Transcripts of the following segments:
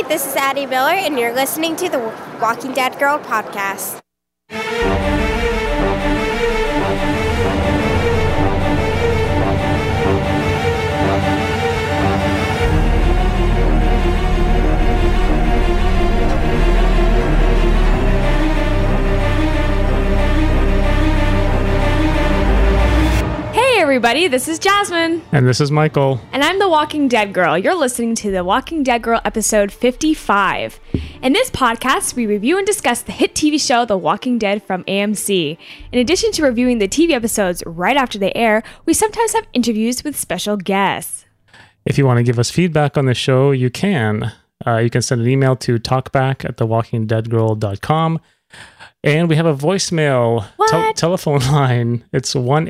this is Addie Miller, and you're listening to the Walking Dead Girl podcast. Hey everybody, this is Jasmine. And this is Michael. And I'm the Walking Dead Girl. You're listening to the Walking Dead Girl episode 55. In this podcast, we review and discuss the hit TV show The Walking Dead from AMC. In addition to reviewing the TV episodes right after they air, we sometimes have interviews with special guests. If you want to give us feedback on the show, you can. You can send an email to talkback@thewalkingdeadgirl.com. And we have a voicemail telephone line. It's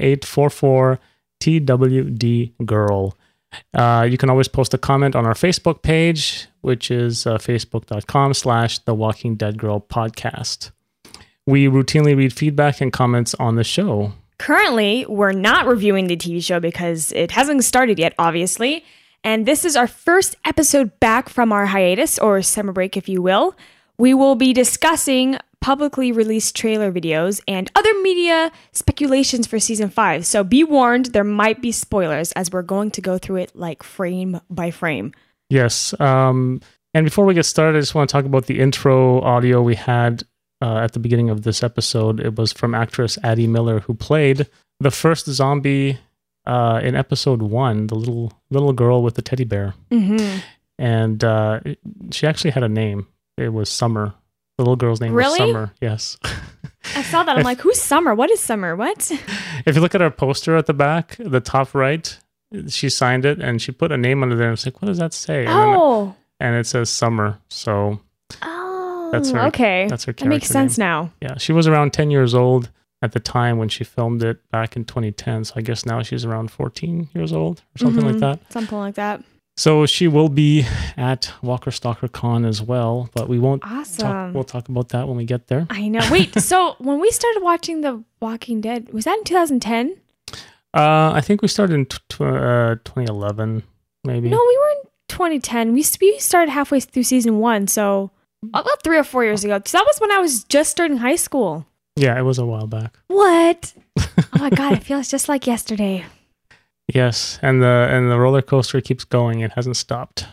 1-844-TWD-GIRL. You can always post a comment on our Facebook page, which is facebook.com/The Walking Dead Girl podcast. We routinely read feedback and comments on the show. Currently, we're not reviewing the TV show because it hasn't started yet, obviously. And this is our first episode back from our hiatus, or summer break, if you will. We will be discussing publicly released trailer videos and other media speculations for season 5. So be warned, there might be spoilers as we're going to go through it like frame by frame. Yes. And before we get started, I just want to talk about the intro audio we had at the beginning of this episode. It was from actress Addie Miller, who played the first zombie in episode 1, the little girl with the teddy bear. Mm-hmm. And she actually had a name. It was Summer. The little girl's name was Summer. Yes. I saw that. I'm like, who's Summer? What is Summer? What? If you look at our poster at the back, the top right, she signed it and she put a name under there. And it's like, what does that say? And it says Summer. So that's her. Okay. That's her character That makes sense name. now. Yeah. She was around 10 years old at the time when she filmed it back in 2010. So I guess now she's around 14 years old or something like that. Something like that. So she will be at Walker Stalker Con as well, but we won't we'll talk about that when we get there. I know. Wait, so when we started watching The Walking Dead, was that in 2010? I think we started in 2011, maybe. No, we were in 2010. We started halfway through season 1, so about 3 or 4 years ago. So that was when I was just starting high school. Yeah, it was a while back. What? Oh my God, it feels just like yesterday. Yes, and the roller coaster keeps going. It hasn't stopped.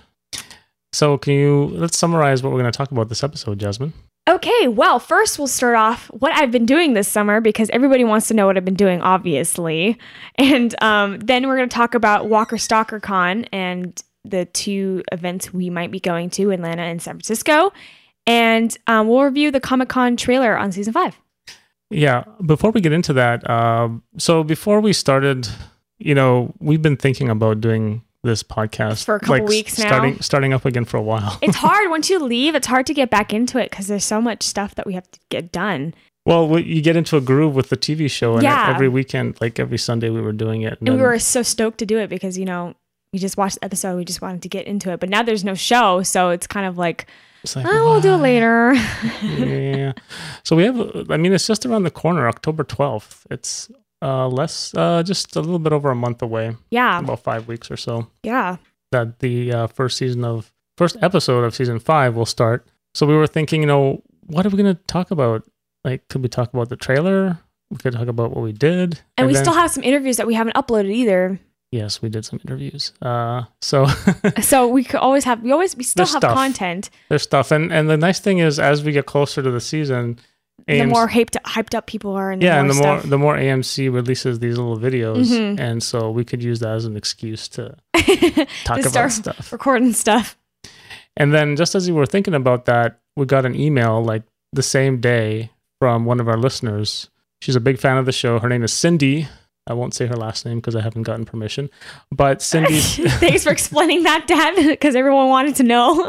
So let's summarize what we're going to talk about this episode, Jasmine. Okay, well, first we'll start off what I've been doing this summer because everybody wants to know what I've been doing, obviously. And then we're going to talk about Walker Stalker Con and the 2 events we might be going to, Atlanta and San Francisco. And we'll review the Comic-Con trailer on season 5. Yeah, before we get into that, so before we started... we've been thinking about doing this podcast for a couple weeks now. Starting up again for a while. It's hard. Once you leave, it's hard to get back into it because there's so much stuff that we have to get done. Well, you get into a groove with the TV show, and every weekend, like every Sunday, we were doing it. And we were so stoked to do it because, we just watched the episode. We just wanted to get into it. But now there's no show, so it's kind of like, we'll do it later. Yeah. So we have, it's just around the corner, October 12th. It's... just a little bit over a month away. Yeah. About 5 weeks or so. Yeah. That the first episode of season 5 will start. So we were thinking, what are we going to talk about? Like, could we talk about the trailer? We could talk about what we did. And we still have some interviews that we haven't uploaded either. Yes, we did some interviews. So we could always have, we still have content. There's stuff. And the nice thing is, as we get closer to the season, the more hyped up people are, and the more AMC releases these little videos, and so we could use that as an excuse to talk about stuff, recording stuff. And then, just as we were thinking about that, we got an email like the same day from one of our listeners. She's a big fan of the show. Her name is Cindy. I won't say her last name because I haven't gotten permission. But Cindy, thanks for explaining that, Dad, because everyone wanted to know.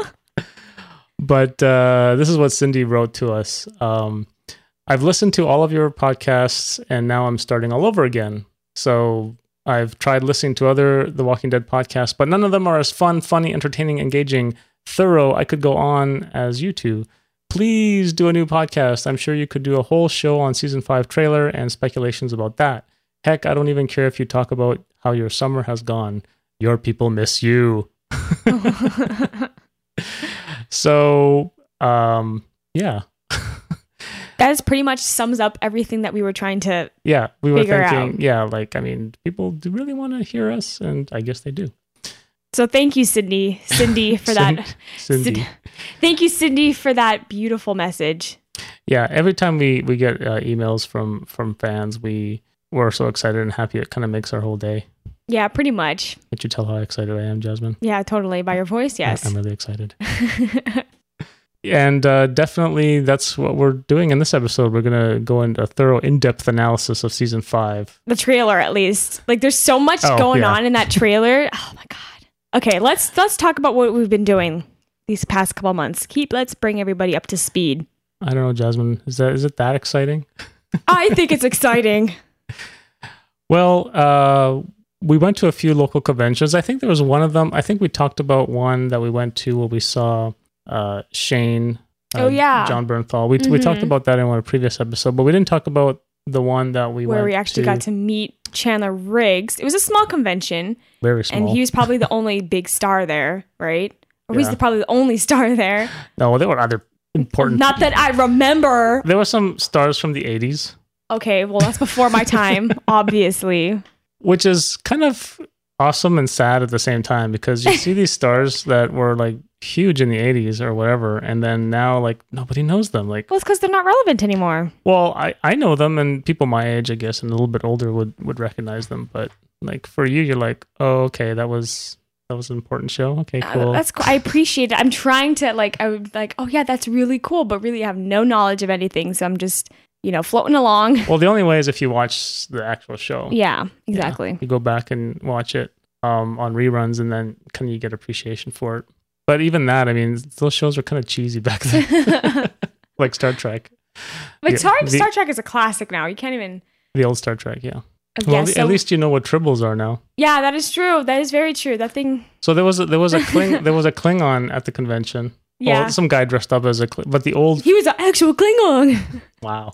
But this is what Cindy wrote to us. I've listened to all of your podcasts, and now I'm starting all over again. So I've tried listening to other The Walking Dead podcasts, but none of them are as fun, funny, entertaining, engaging, thorough. I could go on as you two. Please do a new podcast. I'm sure you could do a whole show on season 5 trailer and speculations about that. Heck, I don't even care if you talk about how your summer has gone. Your people miss you. So, yeah. That pretty much sums up everything that we were trying to Yeah, we were figure thinking, out. yeah, like, I mean, people do really want to hear us, and I guess they do. So thank you, Cindy, for that. Cindy. Thank you, Cindy, for that beautiful message. Yeah, every time we get emails from fans, we're so excited and happy. It kind of makes our whole day. Yeah, pretty much. Can't you tell how excited I am, Jasmine? Yeah, totally. By your voice, yes. I'm really excited. And definitely that's what we're doing in this episode. We're going to go into a thorough, in-depth analysis of season 5. The trailer, at least. Like, there's so much going on in that trailer. Oh, my God. Okay, let's talk about what we've been doing these past couple months. Let's bring everybody up to speed. I don't know, Jasmine. Is it that exciting? I think it's exciting. Well, we went to a few local conventions. I think there was one of them. I think we talked about one that we went to where we saw Shane. John Bernthal. We talked about that in one previous episode, but we didn't talk about the one that where we actually got to meet Chandler Riggs. It was a small convention. Very small. And he was probably the only big star there, right? Or he's probably the only star there. No, there were other important. Not that I remember. There were some stars from the 80s. Okay, well, that's before my time, obviously. Which is kind of awesome and sad at the same time, because you see these stars that were like huge in the 80s or whatever, and then now like nobody knows them. Like, well, it's because they're not relevant anymore. Well, I know them, and people my age, I guess, and a little bit older would recognize them. But like for you, you're like, oh, okay, that was an important show. Okay, cool. That's cool. I appreciate it. I'm trying to I would like, oh yeah, that's really cool, but really I have no knowledge of anything, so I'm just floating along. Well, the only way is if you watch the actual show. Yeah, exactly. Yeah, you go back and watch it on reruns, and then kind of you get appreciation for it. But even that, I mean, those shows were kind of cheesy back then, like Star Trek. But Star Trek is a classic now. You can't even. The old Star Trek, yeah. Well, at least you know what tribbles are now. Yeah, that is true. That is very true. That thing. So there was a Klingon at the convention. Yeah. Well, some guy dressed up as a Klingon, but the old. He was an actual Klingon. Wow.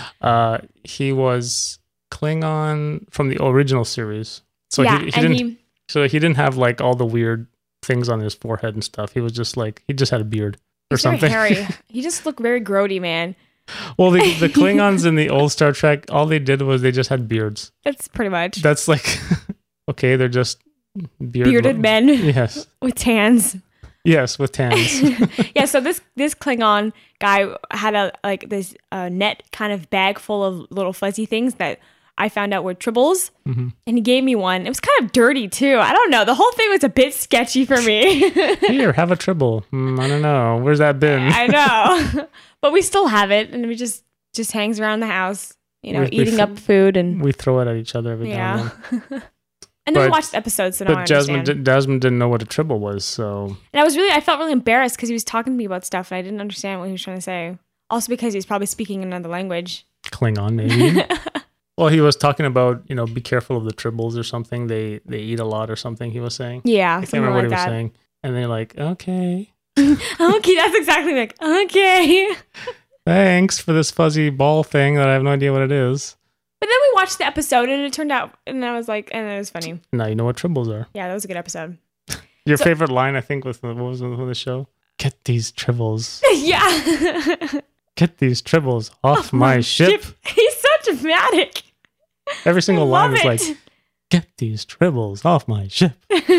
He was Klingon from the original series. So he didn't have like all the weird things on his forehead and stuff. He was just like, he just had a beard or something. Very hairy. He just looked very grody, man. Well, the Klingons in the old Star Trek, all they did was they just had beards. That's pretty much. That's like, okay, they're just bearded men. Yes. With tans. Yes, with tans. Yeah, so this Klingon guy had this net kind of bag full of little fuzzy things that I found out were tribbles, and he gave me one. It was kind of dirty too. I don't know. The whole thing was a bit sketchy for me. Here, have a tribble. I don't know. Where's that been? I know, but we still have it, and we just hangs around the house, eating up food, and we throw it at each other every now and then. And then we watched the episode, so now I understand. But Jasmine didn't know what a tribble was, so. And I felt really embarrassed because he was talking to me about stuff, and I didn't understand what he was trying to say. Also because he was probably speaking another language. Klingon, maybe. Well, he was talking about, be careful of the tribbles or something. They eat a lot or something, he was saying. Yeah, I can't remember what he was saying. And they're like, okay. Okay, that's exactly like, okay. Thanks for this fuzzy ball thing that I have no idea what it is. But then we watched the episode and it turned out, and I was like, and it was funny. Now you know what tribbles are. Yeah, that was a good episode. Your favorite line, I think, what was the show? Get these tribbles. Yeah. Get these tribbles off my ship. He's so dramatic. Every single line is like, get these tribbles off my ship.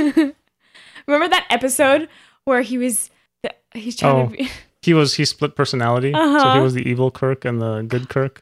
Remember that episode where he's trying to be... He split personality. So he was the evil Kirk and the good Kirk.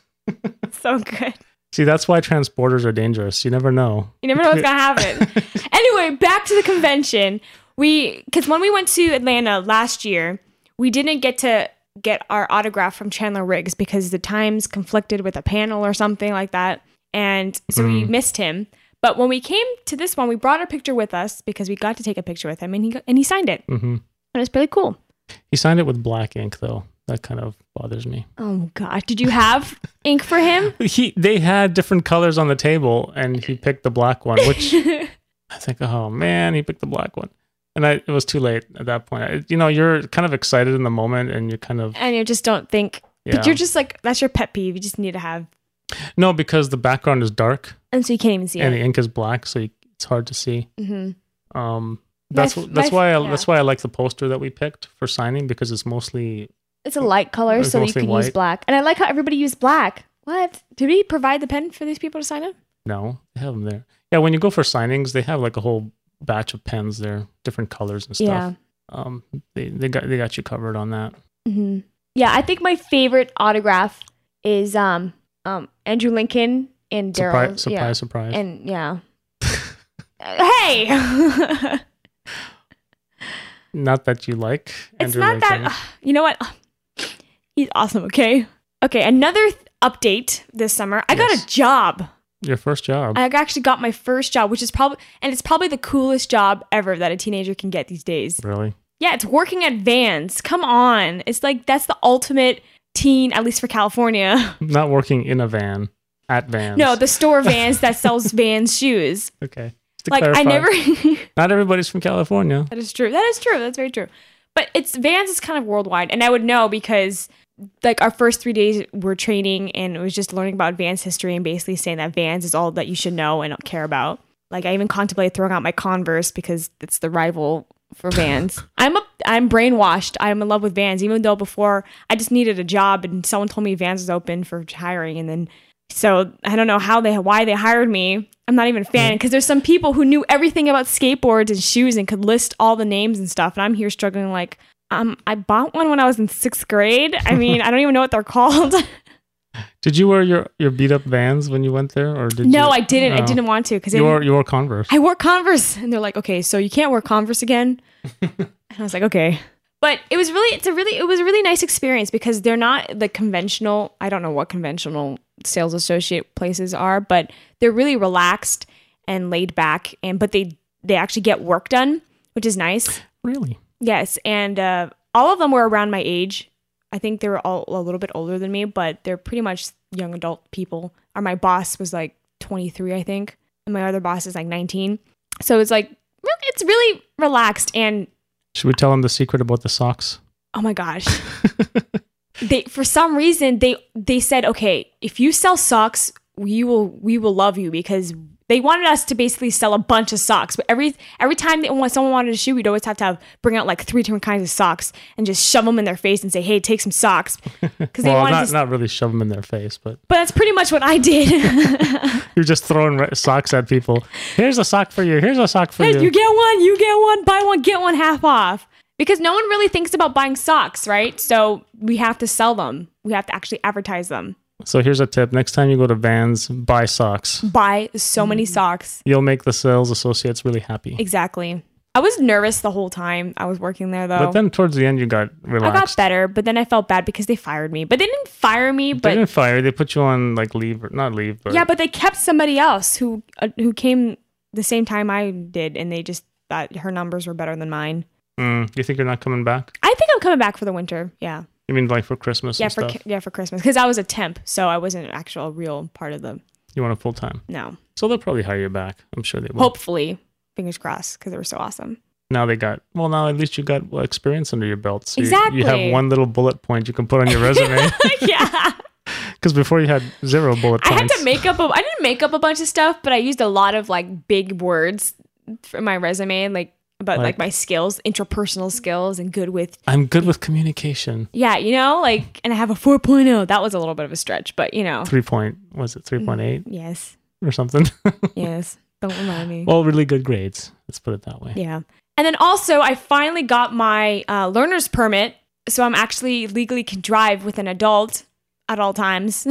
So good. See, that's why transporters are dangerous. You never know. You never know what's going to happen. Anyway, back to the convention. Because when we went to Atlanta last year, we didn't get to get our autograph from Chandler Riggs because the times conflicted with a panel or something like that. And so we missed him. But when we came to this one, we brought our picture with us because we got to take a picture with him, and he signed it. Mm-hmm. And it was pretty cool. He signed it with black ink, though. That kind of bothers me. Oh, God. Did you have ink for him? They had different colors on the table, and he picked the black one, which I think, oh, man, he picked the black one. And it was too late at that point. You're kind of excited in the moment, and you're kind of... And you just don't think... Yeah. But you're just like, that's your pet peeve. You just need to have... No, because the background is dark. And so you can't even see it. And the ink is black, so it's hard to see. Mm-hmm. That's why I like the poster that we picked for signing, because it's mostly a light color, so you can use black. And I like how everybody used black. What? Did we provide the pen for these people to sign up? No, they have them there. Yeah, when you go for signings, they have like a whole batch of pens there, different colors and stuff. Yeah. They got you covered on that. Mm-hmm. Yeah, I think my favorite autograph is Andrew Lincoln and Daryl. Surprise. And yeah. Hey! Not that you like Andrew Lincoln. It's not that... You know what? He's awesome, okay? Okay, another update this summer. I got a job. Your first job. I actually got my first job, which is it's probably the coolest job ever that a teenager can get these days. Really? Yeah, it's working at Vans. Come on. It's like, that's the ultimate teen, at least for California. Not working in a van, at Vans. No, the store Vans that sells Vans shoes. Okay. Like, clarify. I never... Not everybody's from California. That is true. That's very true. But Vans is kind of worldwide. And I would know because... like our first 3 days we're training and it was just learning about Vans history and basically saying that Vans is all that you should know and care about. Like I even contemplated throwing out my Converse because it's the rival for Vans. I'm brainwashed. I'm in love with Vans, even though before I just needed a job and someone told me Vans was open for hiring, and then so I don't know why they hired me. I'm not even a fan because there's some people who knew everything about skateboards and shoes and could list all the names and stuff, and I'm here struggling like. I bought one when I was in 6th grade. I mean, I don't even know what they're called. Did you wear your beat up Vans when you went there, or did No, you? I didn't. I didn't want to because you wore Converse. I wore Converse, and they're like, okay, so you can't wear Converse again. And I was like, okay. But it was a really nice experience because they're not the conventional. I don't know what conventional sales associate places are, but they're really relaxed and laid back, but they actually get work done, which is nice. Really. Yes, and all of them were around my age. I think they were all a little bit older than me, but they're pretty much young adult people. Or my boss was like 23, I think, and my other boss is like 19. So it's like, it's really relaxed. And should we tell them the secret about the socks? Oh my gosh. For some reason, they said, okay, if you sell socks, we will love you, because they wanted us to basically sell a bunch of socks, but every time someone wanted a shoe, we'd always have to bring out like 3 different kinds of socks and just shove them in their face and say, "Hey, take some socks." Because not really shove them in their face, but that's pretty much what I did. You're just throwing socks at people. Here's a sock for you. Here's a sock for you. You get one, buy one, get one half off. Because no one really thinks about buying socks, right? So we have to sell them. We have to actually advertise them. So here's a tip. Next time you go to Vans, buy socks. Buy so many socks. You'll make the sales associates really happy. Exactly. I was nervous the whole time I was working there, though. But then towards the end, you got relaxed. I got better, but then I felt bad because they fired me. But they didn't fire me. They didn't fire. They put you on like leave, or not leave, but... Yeah, but they kept somebody else who came the same time I did, and they just thought her numbers were better than mine. Do you think you're not coming back? I think I'm coming back for the winter, yeah. You mean like for Christmas and stuff? Yeah, for Christmas. Because I was a temp, so I wasn't an actual real part of the... You want a full-time? No. So they'll probably hire you back. I'm sure they will. Hopefully. Fingers crossed, because they were so awesome. Now now at least you got experience under your belt. So exactly. You have one little bullet point you can put on your resume. Yeah. Because before you had 0 bullet points. I didn't make up a bunch of stuff, but I used a lot of like big words for my resume, about like my skills, interpersonal skills, and I'm good with communication. Yeah, and I have a 4.0. That was a little bit of a stretch, but 3.8? Yes. Or something? Yes. Don't remind me. Well, really good grades. Let's put it that way. Yeah. And then also, I finally got my learner's permit, so I'm actually legally can drive with an adult at all times.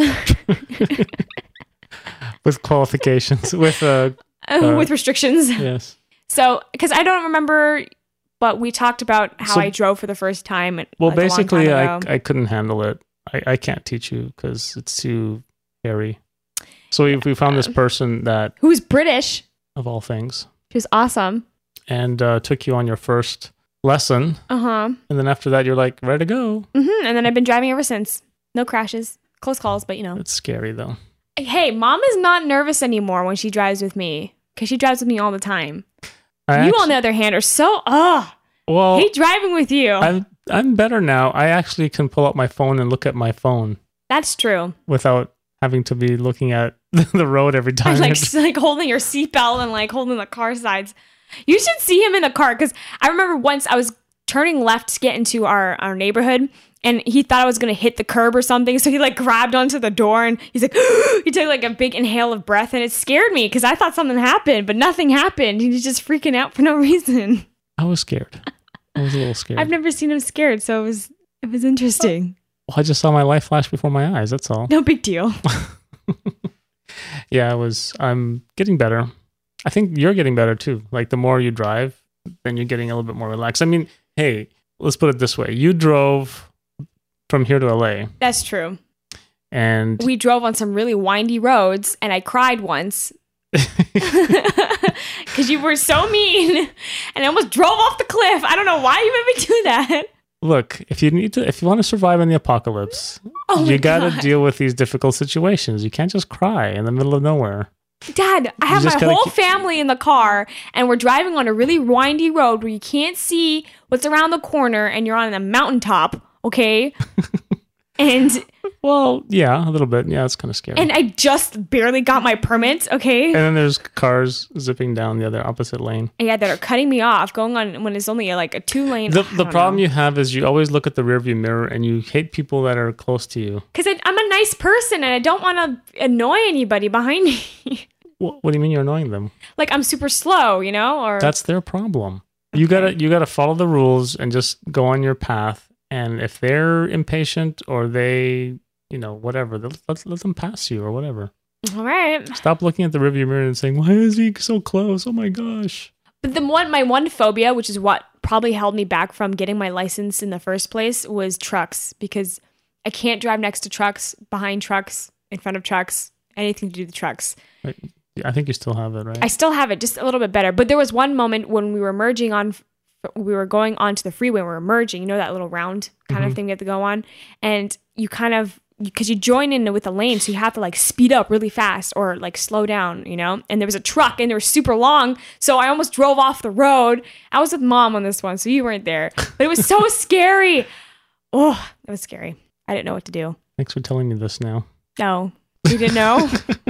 With qualifications, with restrictions. Yes. So, because I don't remember, but we talked about how I drove for the first time. Well, basically, I couldn't handle it. I can't teach you because it's too hairy. So we found this person who's British, of all things. She was awesome. And took you on your first lesson. Uh-huh. And then after that, you're like, ready to go. Mm-hmm. And then I've been driving ever since. No crashes. Close calls, but It's scary, though. Hey, Mom is not nervous anymore when she drives with me. Because she drives with me all the time. You, on the other hand, are so, well, hate driving with you. I'm better now. I actually can pull up my phone and look at my phone. That's true. Without having to be looking at the road every time. Like holding your seatbelt and like holding the car sides. You should see him in the car, because I remember once I was turning left to get into our neighborhood, and he thought I was going to hit the curb or something, so he like grabbed onto the door, and he's like, he took like a big inhale of breath, and it scared me because I thought something happened, but nothing happened. He was just freaking out for no reason. I was scared. I was a little scared. I've never seen him scared, so it was interesting. Well, I just saw my life flash before my eyes. That's all. No big deal. Yeah, I'm getting better. I think you're getting better too. Like the more you drive, then you're getting a little bit more relaxed. I mean, hey, let's put it this way. You drove from here to LA. That's true. And we drove on some really windy roads, and I cried once because you were so mean, and I almost drove off the cliff. I don't know why you made me do that. Look, if you want to survive in the apocalypse, you got to deal with these difficult situations. You can't just cry in the middle of nowhere. Dad, I have my whole family in the car, and we're driving on a really windy road where you can't see what's around the corner, and you're on a mountaintop, okay? And well, yeah, a little bit. Yeah, it's kind of scary. And I just barely got my permit, okay? And then there's cars zipping down the other opposite lane. Yeah, that are cutting me off, going on when it's only like a 2-lane. The problem you have is you always look at the rearview mirror and you hate people that are close to you. Because I'm a nice person and I don't want to annoy anybody behind me. What do you mean you're annoying them? Like I'm super slow, you know? Or that's their problem. Okay. You gotta follow the rules and just go on your path. And if they're impatient or they, whatever, let them pass you or whatever. All right. Stop looking at the rearview mirror and saying, why is he so close? Oh my gosh. But my one phobia, which is what probably held me back from getting my license in the first place, was trucks. Because I can't drive next to trucks, behind trucks, in front of trucks, anything to do with trucks. Right. I think you still have it, right? I still have it, just a little bit better. But there was one moment when we were going onto the freeway, we were merging, that little round kind of thing we have to go on. And you kind of, because you join in with a lane, so you have to like speed up really fast or like slow down, And there was a truck and they were super long. So I almost drove off the road. I was with Mom on this one, so you weren't there. But it was so scary. Oh, it was scary. I didn't know what to do. Thanks for telling me this now. No, you didn't know?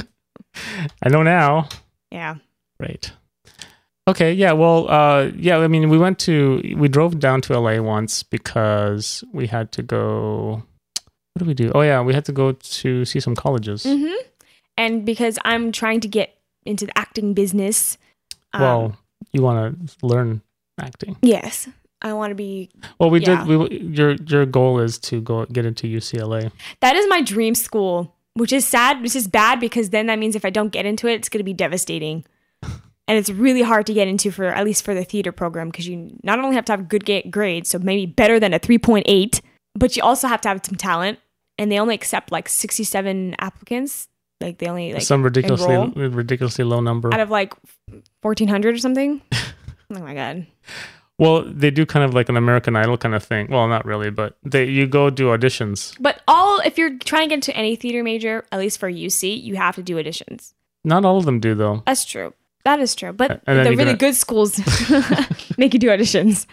I know now. Yeah. Right. Okay, yeah, well, I mean, we drove down to LA once because we had to go, what did we do? Oh, yeah, we had to go to see some colleges. Mm-hmm. And because I'm trying to get into the acting business. Well, you want to learn acting. Yes, I want to be. Well, your goal is to get into UCLA. That is my dream school, which is sad, which is bad because then that means if I don't get into it, it's going to be devastating. And it's really hard to get into at least for the theater program because you not only have to have good grades, so maybe better than a 3.8, but you also have to have some talent. And they only accept like 67 applicants. Like they only some ridiculously low number out of like 1,400 or something. Oh my God. Well, they do kind of like an American Idol kind of thing. Well, not really, but you go do auditions. But if you're trying to get into any theater major, at least for UC, you have to do auditions. Not all of them do though. That's true. That is true. But the really good schools make you do auditions.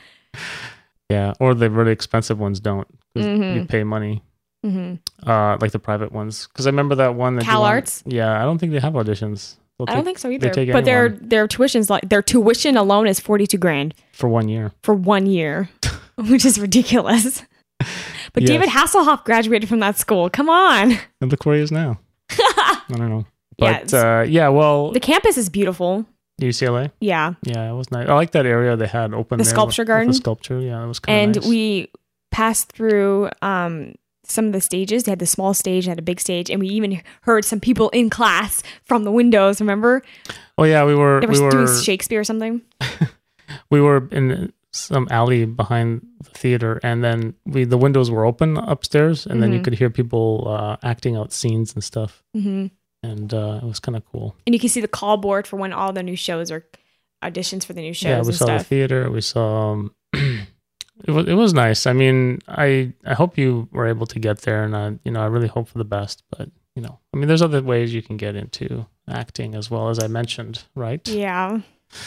Yeah. Or the really expensive ones don't. You pay money. Mm-hmm. Like the private ones. Because I remember that one. CalArts? Yeah. I don't think they have auditions. I don't think so either. But their tuition alone is $42,000. For 1 year. For 1 year. Which is ridiculous. But yes. David Hasselhoff graduated from that school. Come on. And look where he is now. I don't know. But well, the campus is beautiful. UCLA? Yeah. Yeah, it was nice. I like that area they had open the there. Sculpture garden. The sculpture, yeah, it was kind of nice. And we passed through some of the stages. They had the small stage, they had a big stage, and we even heard some people in class from the windows, remember? Oh yeah, we were doing Shakespeare or something. We were in some alley behind the theater, and then the windows were open upstairs, and then you could hear people acting out scenes and stuff. Mm-hmm. And it was kind of cool. And you can see the call board for when all the new shows or auditions for the new shows. Yeah, we saw the theater. We saw. It was nice. I mean, I hope you were able to get there, and I really hope for the best. But I mean, there's other ways you can get into acting as well, as I mentioned, right? Yeah.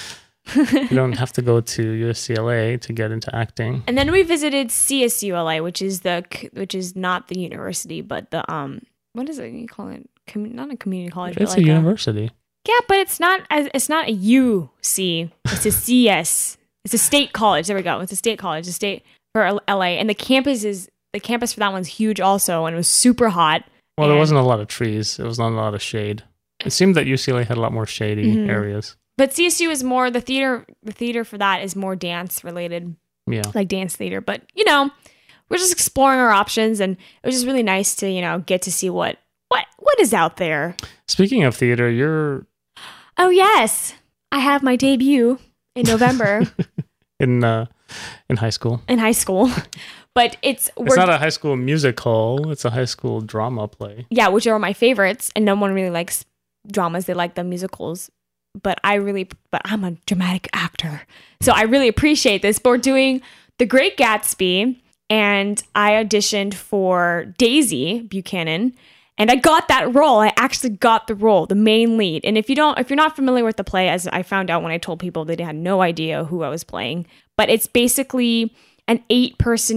You don't have to go to UCLA to get into acting. And then we visited CSULA, which is not the university, but the what is it you call it? Not a community college. It's a university. Yeah, but it's not a UC. It's a CS. It's a state college. There we go. It's a state college. A state for LA, and the campus for that one's huge also, and it was super hot. Well, there wasn't a lot of trees. It was not a lot of shade. It seemed that UCLA had a lot more shady areas. But CSU is more the theater. The theater for that is more dance related. Yeah, like dance theater. But we're just exploring our options, and it was just really nice to get to see what is out there. Speaking of theater, you're. Oh yes, I have my debut in November. in high school. In high school, but it's not a high school musical. It's a high school drama play. Yeah, which are my favorites, and no one really likes dramas. They like the musicals. But I'm a dramatic actor, so I really appreciate this. But we're doing The Great Gatsby, and I auditioned for Daisy Buchanan. And I got that role. I actually got the role, the main lead. And if you're not familiar with the play, as I found out when I told people, they had no idea who I was playing. But it's basically an 8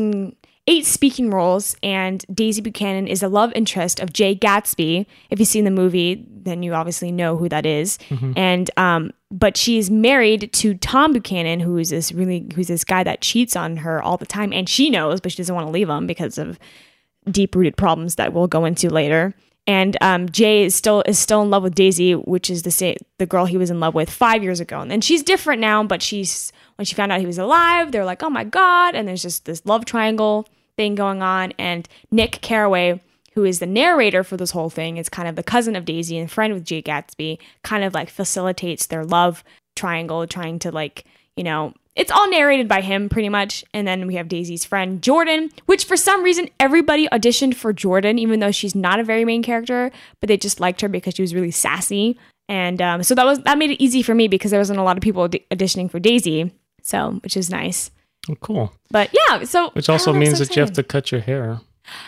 speaking roles, and Daisy Buchanan is a love interest of Jay Gatsby. If you've seen the movie, then you obviously know who that is. Mm-hmm. And but she's married to Tom Buchanan, who's this guy that cheats on her all the time, and she knows, but she doesn't want to leave him because of deep-rooted problems that we'll go into later. And Jay is still in love with Daisy, which is the girl he was in love with 5 years ago. And she's different now, but when she found out he was alive, they're like, oh my God. And there's just this love triangle thing going on. And Nick Carraway, who is the narrator for this whole thing, is kind of the cousin of Daisy and friend with Jay Gatsby, kind of like facilitates their love triangle, trying to it's all narrated by him pretty much. And then we have Daisy's friend, Jordan, which for some reason, everybody auditioned for Jordan, even though she's not a very main character, but they just liked her because she was really sassy. And so that made it easy for me because there wasn't a lot of people auditioning for Daisy. So, which is nice. Oh, cool. But yeah, so. Which also means that you have to cut your hair.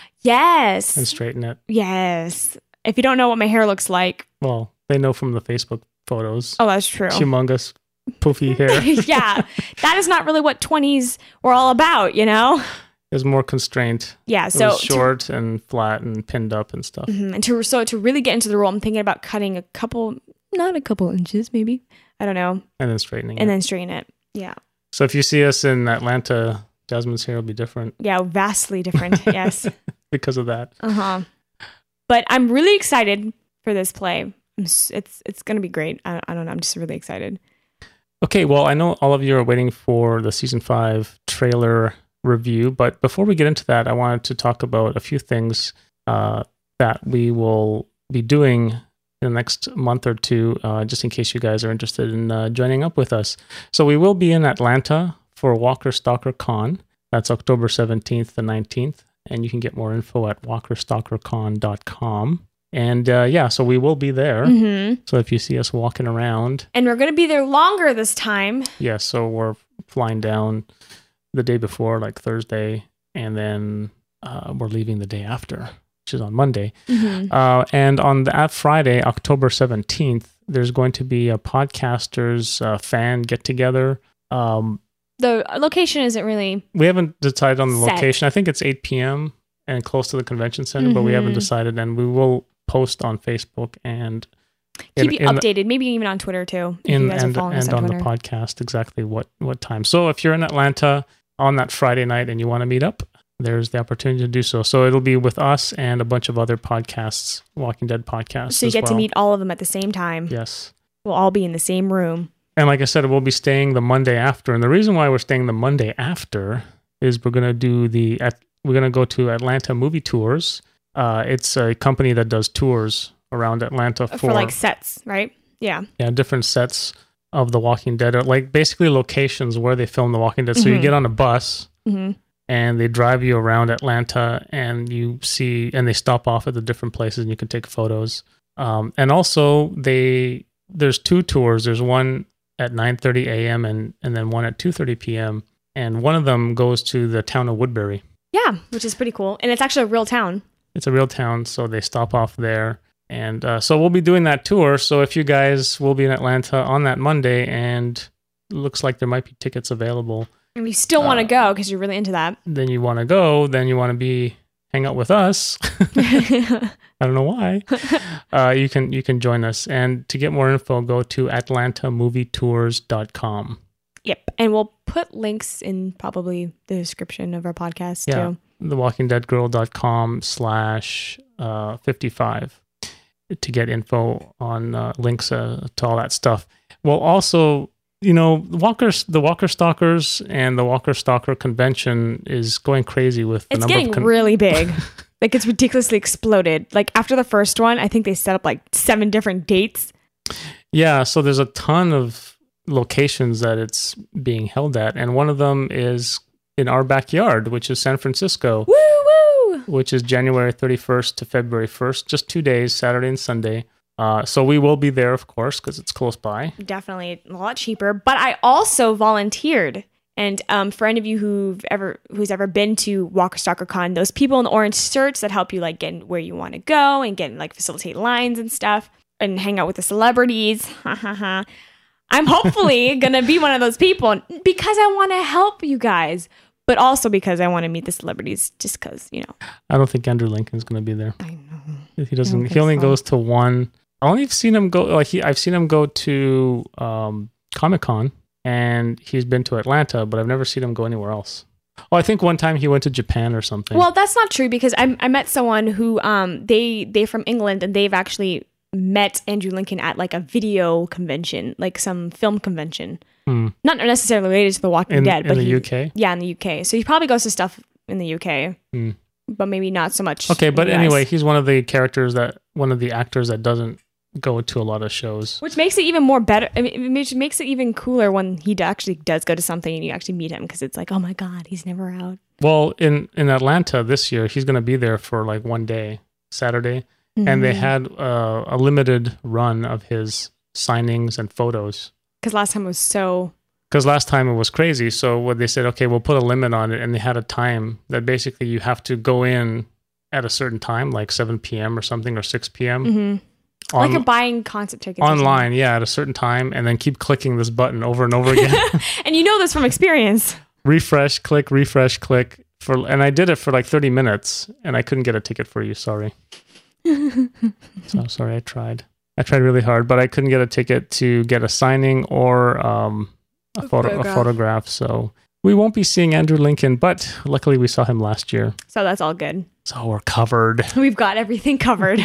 Yes. And straighten it. Yes. If you don't know what my hair looks like. Well, they know from the Facebook photos. Oh, that's true. Humongous. Poofy hair. Yeah, that is not really what 20s were all about, It was more constrained. Yeah, so it was short and flat and pinned up and stuff. Mm-hmm. And to really get into the role, I'm thinking about cutting not a couple inches, maybe. I don't know. And then straightening then straighten it. Yeah. So if you see us in Atlanta, Jasmine's hair will be different. Yeah, vastly different. Yes. Because of that. But I'm really excited for this play. It's going to be great. I don't know. I'm just really excited. Okay, well, I know all of you are waiting for the season 5 trailer review, but before we get into that, I wanted to talk about a few things that we will be doing in the next month or two, just in case you guys are interested in joining up with us. So we will be in Atlanta for Walker Stalker Con. That's October 17th to 19th, and you can get more info at walkerstalkercon.com. And so we will be there. Mm-hmm. So if you see us walking around. And we're going to be there longer this time. Yeah, so we're flying down the day before, like Thursday, and then we're leaving the day after, which is on Monday. Mm-hmm. And on that Friday, October 17th, there's going to be a podcasters fan get-together. The location isn't really We haven't decided on the set. Location. I think it's 8 p.m. and close to the convention center, but we haven't decided, and we will post on Facebook and keep you updated, maybe even on Twitter too. If you guys are following us on the podcast exactly what time. So if you're in Atlanta on that Friday night and you want to meet up, there's the opportunity to do so. So it'll be with us and a bunch of other podcasts, Walking Dead podcasts. So you get to meet all of them at the same time. Yes, we'll all be in the same room. And like I said, we'll be staying the Monday after. And the reason why we're staying the Monday after is we're gonna go to Atlanta Movie Tours. It's a company that does tours around Atlanta for like sets, right? Yeah. Yeah, different sets of The Walking Dead, like basically locations where they film The Walking Dead. So you get on a bus and they drive you around Atlanta, and you see, and they stop off at the different places, and you can take photos. And also there's 2 tours. There's one at 9:30 a.m. and then one at 2:30 p.m. And one of them goes to the town of Woodbury. Yeah, which is pretty cool. And it's actually a real town. It's a real town, so they stop off there. And so we'll be doing that tour. So if you guys will be in Atlanta on that Monday, and it looks like there might be tickets available. And you still want to go because you're really into that. Then you want to go. Then you want to hang out with us. I don't know why. You can join us. And to get more info, go to atlantamovietours.com. Yep. And we'll put links in probably the description of our podcast too. thewalkingdeadgirl.com/55 to get info on links to all that stuff. Well, also, the Walker Stalkers and the Walker Stalker convention is going crazy with the it's number getting really big. Like, it's ridiculously exploded. Like, after the first one, I think they set up like 7 different dates. Yeah, so there's a ton of locations that it's being held at, and one of them is in our backyard, which is San Francisco. Woo woo! Which is January 31st to February 1st, just 2 days, Saturday and Sunday. So we will be there, of course, because it's close by. Definitely a lot cheaper. But I also volunteered. And for any of you who's ever been to Walker Stalker Con, those people in the orange shirts that help you like get where you want to go and get like facilitate lines and stuff and hang out with the celebrities. I'm hopefully gonna be one of those people because I want to help you guys, but also because I want to meet the celebrities. Just because, I don't think Andrew Lincoln's gonna be there. I know He doesn't. He only goes to one. I only seen him go. I've seen him go to Comic-Con. And he's been to Atlanta, but I've never seen him go anywhere else. Oh, I think one time he went to Japan or something. Well, that's not true because I met someone who they're from England and they've actually met Andrew Lincoln at like a video convention, like some film convention. Not necessarily related to The Walking Dead, but in the UK. Yeah, in the UK. So he probably goes to stuff in the UK, but maybe not so much. Okay, but anyway, he's one of the actors that doesn't go to a lot of shows, which makes it even more better. I mean, which makes it even cooler when he actually does go to something and you actually meet him, because it's like, oh my god, he's never out. Well, in Atlanta this year, he's going to be there for like one day, Saturday, and they had a limited run of his signings and photos. Because last time it was crazy. So what they said, okay, we'll put a limit on it, and they had a time that basically you have to go in at a certain time, like 7 p.m. or something, or 6 p.m. Like you're buying concert tickets online, at a certain time, and then keep clicking this button over and over again. And you know this from experience. Refresh, click, and I did it for like 30 minutes, and I couldn't get a ticket for you. Sorry. So sorry. I tried really hard, but I couldn't get a ticket to get a signing or a photograph. So we won't be seeing Andrew Lincoln, but luckily we saw him last year. So that's all good. So we're covered. We've got everything covered.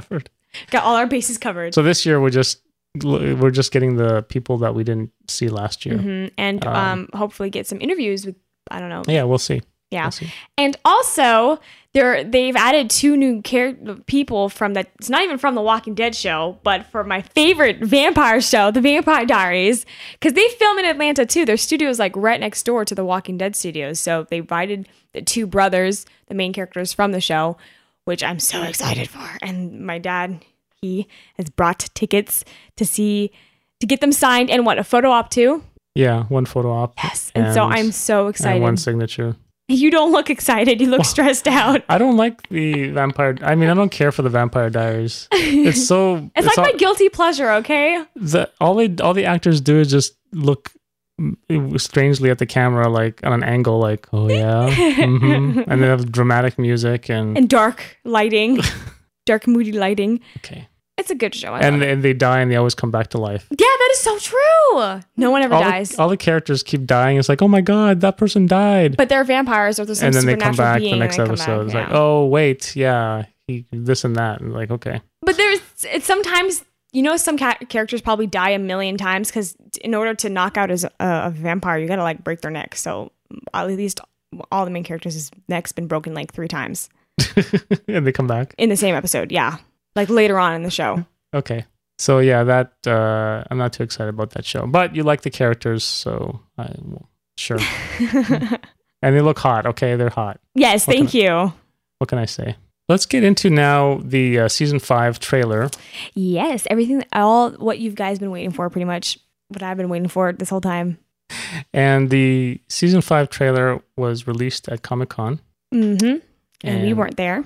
Got all our bases covered. So this year we're just getting the people that we didn't see last year, and hopefully get some interviews with, I don't know. Yeah, we'll see. Yeah, we'll see. And also they've added 2 new people from that. It's not even from the Walking Dead show, but for my favorite vampire show, The Vampire Diaries, because they film in Atlanta too. Their studio is like right next door to the Walking Dead studios. So they invited the 2 brothers, the main characters from the show, which I'm so excited for. And my dad, he has brought tickets to get them signed, and a photo op too? Yeah, 1 photo op. Yes. And so I'm so excited. And 1 signature. You don't look excited. You look stressed out. I don't like the vampire. I mean, I don't care for the Vampire Diaries. It's like my guilty pleasure, okay? All the actors do is just look strangely at the camera, like on an angle, like, oh yeah, and they have dramatic music and dark lighting, dark moody lighting. Okay, it's a good show. And they die and they always come back to life. Yeah, that is so true. No one ever dies. All the characters keep dying. It's like, oh my god, that person died. But they're vampires, or there's some supernatural being. And then they come back the next episode. It's like, oh wait, yeah, this and that, and like, okay. But it's sometimes. Some characters probably die 1,000,000 times, because in order to knock out as a vampire, you gotta like break their neck. So at least all the main characters' necks been broken like 3 times. And they come back in the same episode. Yeah, like later on in the show. Okay, so yeah, that I'm not too excited about that show, but you like the characters, so sure. And they look hot. Okay, they're hot. Yes, thank you. What can I say? Let's get into now the season 5 trailer. Yes, all what you guys been waiting for, pretty much what I've been waiting for this whole time. And the season 5 trailer was released at Comic-Con. And we weren't there.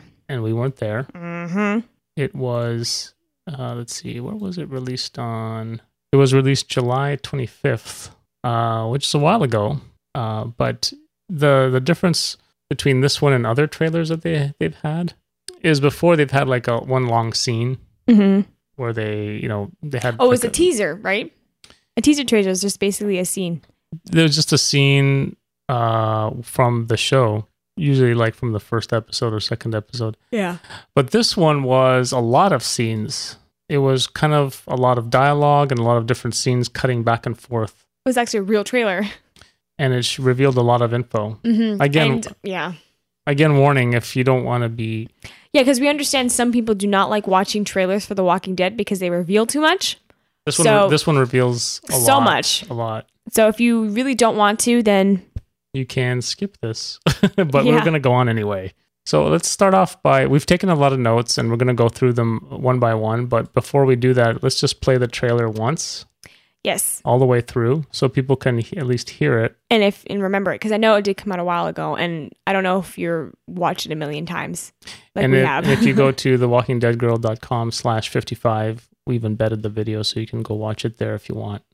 It was, let's see, where was it released on? It was released July 25th, which is a while ago. But the difference between this one and other trailers that they've had is before they've had like one long scene where they had. Oh, it was a teaser, right? A teaser trailer is just basically a scene. There's just a scene from the show, usually like from the first episode or second episode. Yeah. But this one was a lot of scenes. It was kind of a lot of dialogue and a lot of different scenes cutting back and forth. It was actually a real trailer. And it revealed a lot of info. Again, warning if you don't want to be... Yeah, because we understand some people do not like watching trailers for The Walking Dead because they reveal too much. This one reveals a lot. So if you really don't want to, then... You can skip this. But we're going to go on anyway. So let's start off by... We've taken a lot of notes and we're going to go through them one by one. But before we do that, let's just play the trailer once. Yes. All the way through so people can at least hear it. And remember it, because I know it did come out a while ago, and I don't know if you're watched it a million times like we have. If you go to thewalkingdeadgirl.com/55, we've embedded the video so you can go watch it there if you want.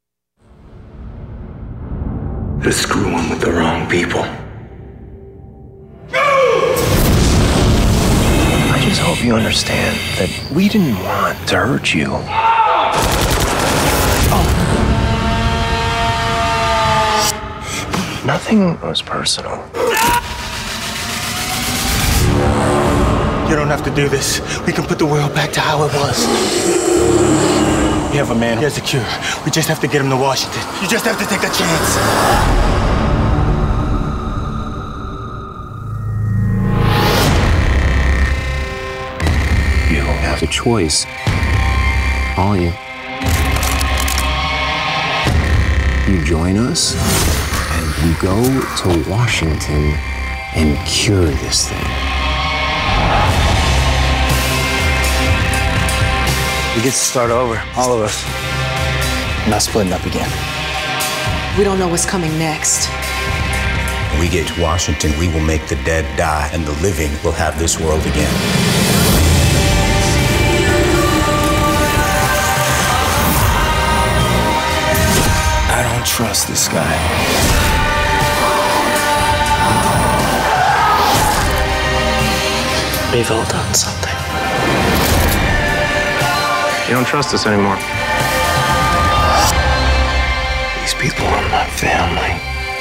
They're screwing with the wrong people. I just hope you understand that we didn't want to hurt you. Nothing was personal. You don't have to do this. We can put the world back to how it was. We have a man who has a cure. We just have to get him to Washington. You just have to take a chance. You have a choice. All you. You join us, and we go to Washington and cure this thing. We get to start over, all of us. Not splitting up again. We don't know what's coming next. When we get to Washington, we will make the dead die, and the living will have this world again. I don't trust this guy. We've all done something. You don't trust us anymore. These people are my family.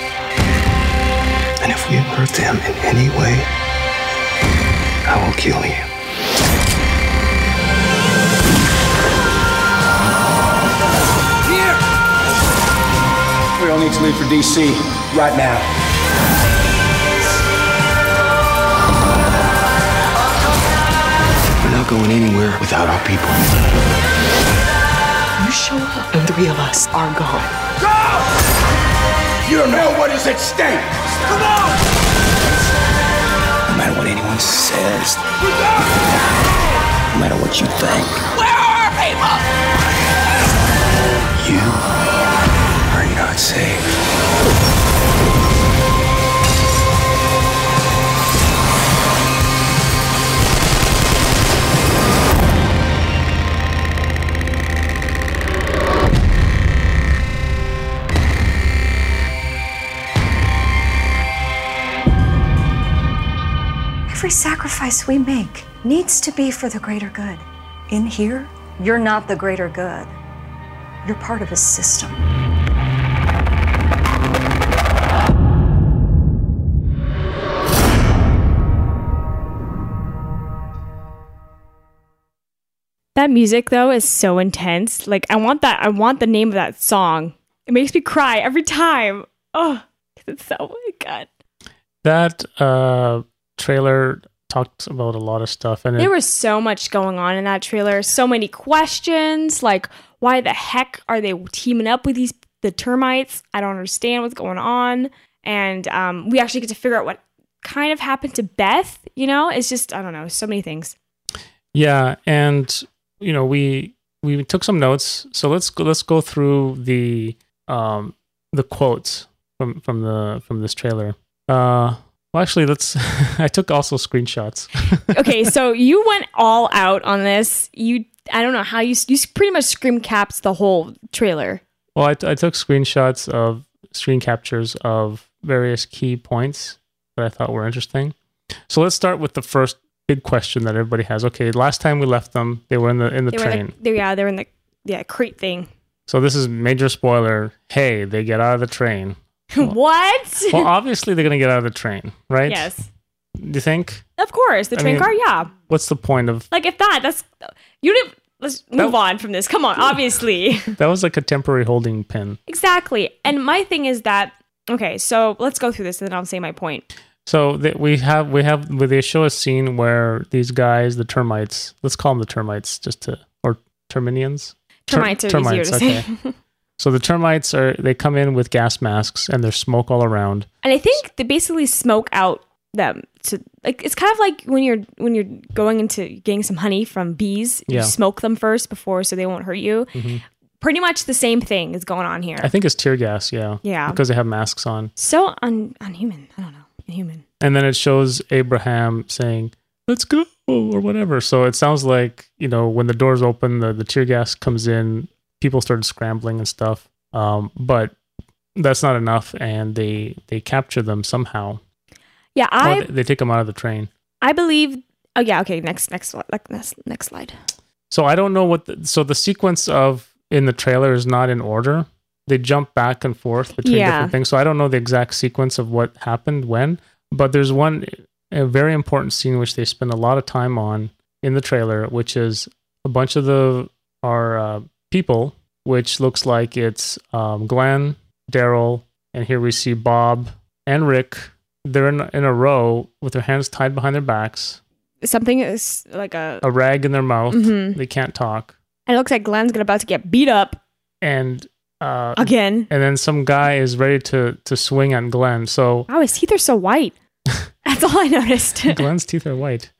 And if we hurt them in any way, I will kill you. We all need to leave for D.C. right now. We're not going anywhere without our people. You show up, and 3 of us are gone. Go! You don't know what is at stake. Come on! No matter what anyone says, no matter what you think, Where are our people? you are not safe. Every sacrifice we make needs to be for the greater good. In here, you're not the greater good. You're part of a system. That music though is so intense. Like I want the name of that song. It makes me cry every time. Oh, it's so good. That trailer talked about a lot of stuff, and there was so much going on in that trailer. So many questions, like why the heck are they teaming up with the termites? I don't understand what's going on. And we actually get to figure out what kind of happened to Beth. You know, it's just, I don't know, so many things. Yeah, and you know, we took some notes, so let's go through the quotes from this trailer. Well, actually, I took also screenshots. Okay, so you went all out on this. I don't know how you pretty much screen capped the whole trailer. Well, I took screen captures of various key points that I thought were interesting. So let's start with the first big question that everybody has. Okay, last time we left them, they were in the train. They were in the crate thing. So this is major spoiler. Hey, they get out of the train. What? Well, obviously they're going to get out of the train, right? Yes. Do you think? Of course, the train car, yeah. What's the point of... Like, if that's... Let's move on from this. Come on, obviously. That was like a temporary holding pin. Exactly. And my thing is that... Okay, so let's go through this and then I'll say my point. So they show a scene where these guys, the termites, let's call them the termites or terminians? Termites are easier to say. So the termites they come in with gas masks and there's smoke all around. And I think they basically smoke out them. So like it's kind of like when you're going into getting some honey from bees, you smoke them first so they won't hurt you. Mm-hmm. Pretty much the same thing is going on here. I think it's tear gas, yeah. Yeah. Because they have masks on. So unhuman. I don't know. Inhuman. And then it shows Abraham saying, "Let's go," or whatever. So it sounds like, when the doors open, the tear gas comes in, people started scrambling and stuff. But that's not enough, and they capture them somehow. Yeah, they take them out of the train. I believe. Oh yeah, okay. Next slide. So I don't know so the sequence in the trailer is not in order. They jump back and forth between different things. So I don't know the exact sequence of what happened when, but there's a very important scene which they spend a lot of time on in the trailer, which is a bunch of our people, which looks like it's Glenn, Daryl, and here we see Bob and Rick. They're in a row with their hands tied behind their backs. Something is like a rag in their mouth. Mm-hmm. They can't talk. And it looks like Glenn's about to get beat up. And again. And then some guy is ready to swing at Glenn. So wow, his teeth are so white. That's all I noticed. Glenn's teeth are white.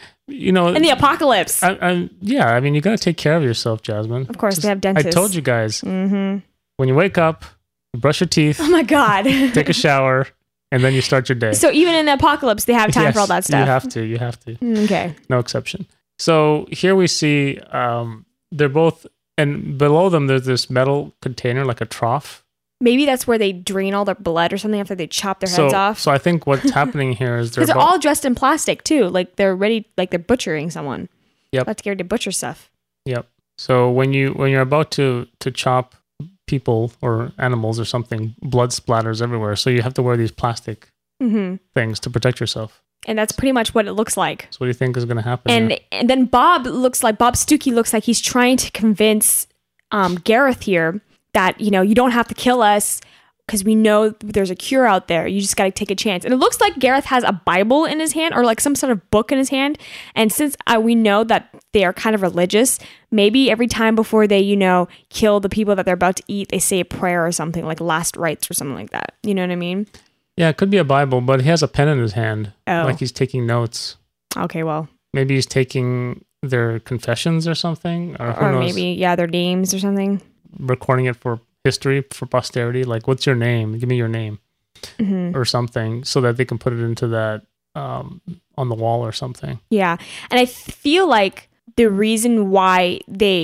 In the apocalypse. Yeah, I mean, you got to take care of yourself, Jasmine. Of course, they have dentists. I told you guys. Mm-hmm. When you wake up, you brush your teeth. Oh my God. Take a shower, and then you start your day. So even in the apocalypse, they have time for all that stuff. You have to. Okay. No exception. So here we see they're both, and below them there's this metal container, like a trough. Maybe that's where they drain all their blood or something after they chop their heads off. So I think what's happening here is they're all dressed in plastic too. Like they're ready, like they're butchering someone. Yep. Let's get ready to butcher stuff. Yep. So when you're about to chop people or animals or something, blood splatters everywhere. So you have to wear these plastic things to protect yourself. And that's pretty much what it looks like. So what do you think is going to happen? And then Bob Stuckey looks like he's trying to convince Gareth here that, you don't have to kill us because we know there's a cure out there. You just got to take a chance. And it looks like Gareth has a Bible in his hand or like some sort of book in his hand. And since we know that they are kind of religious, maybe every time before they, kill the people that they're about to eat, they say a prayer or something like last rites or something like that. You know what I mean? Yeah, it could be a Bible, but he has a pen in his hand. Oh. Like he's taking notes. Okay, well. Maybe he's taking their confessions or something. Or maybe, their names or something. Recording it for history, for posterity. Like, what's your name? Give me your name. Mm-hmm. Or something, so that they can put it into that on the wall or something. Yeah. And I feel like the reason why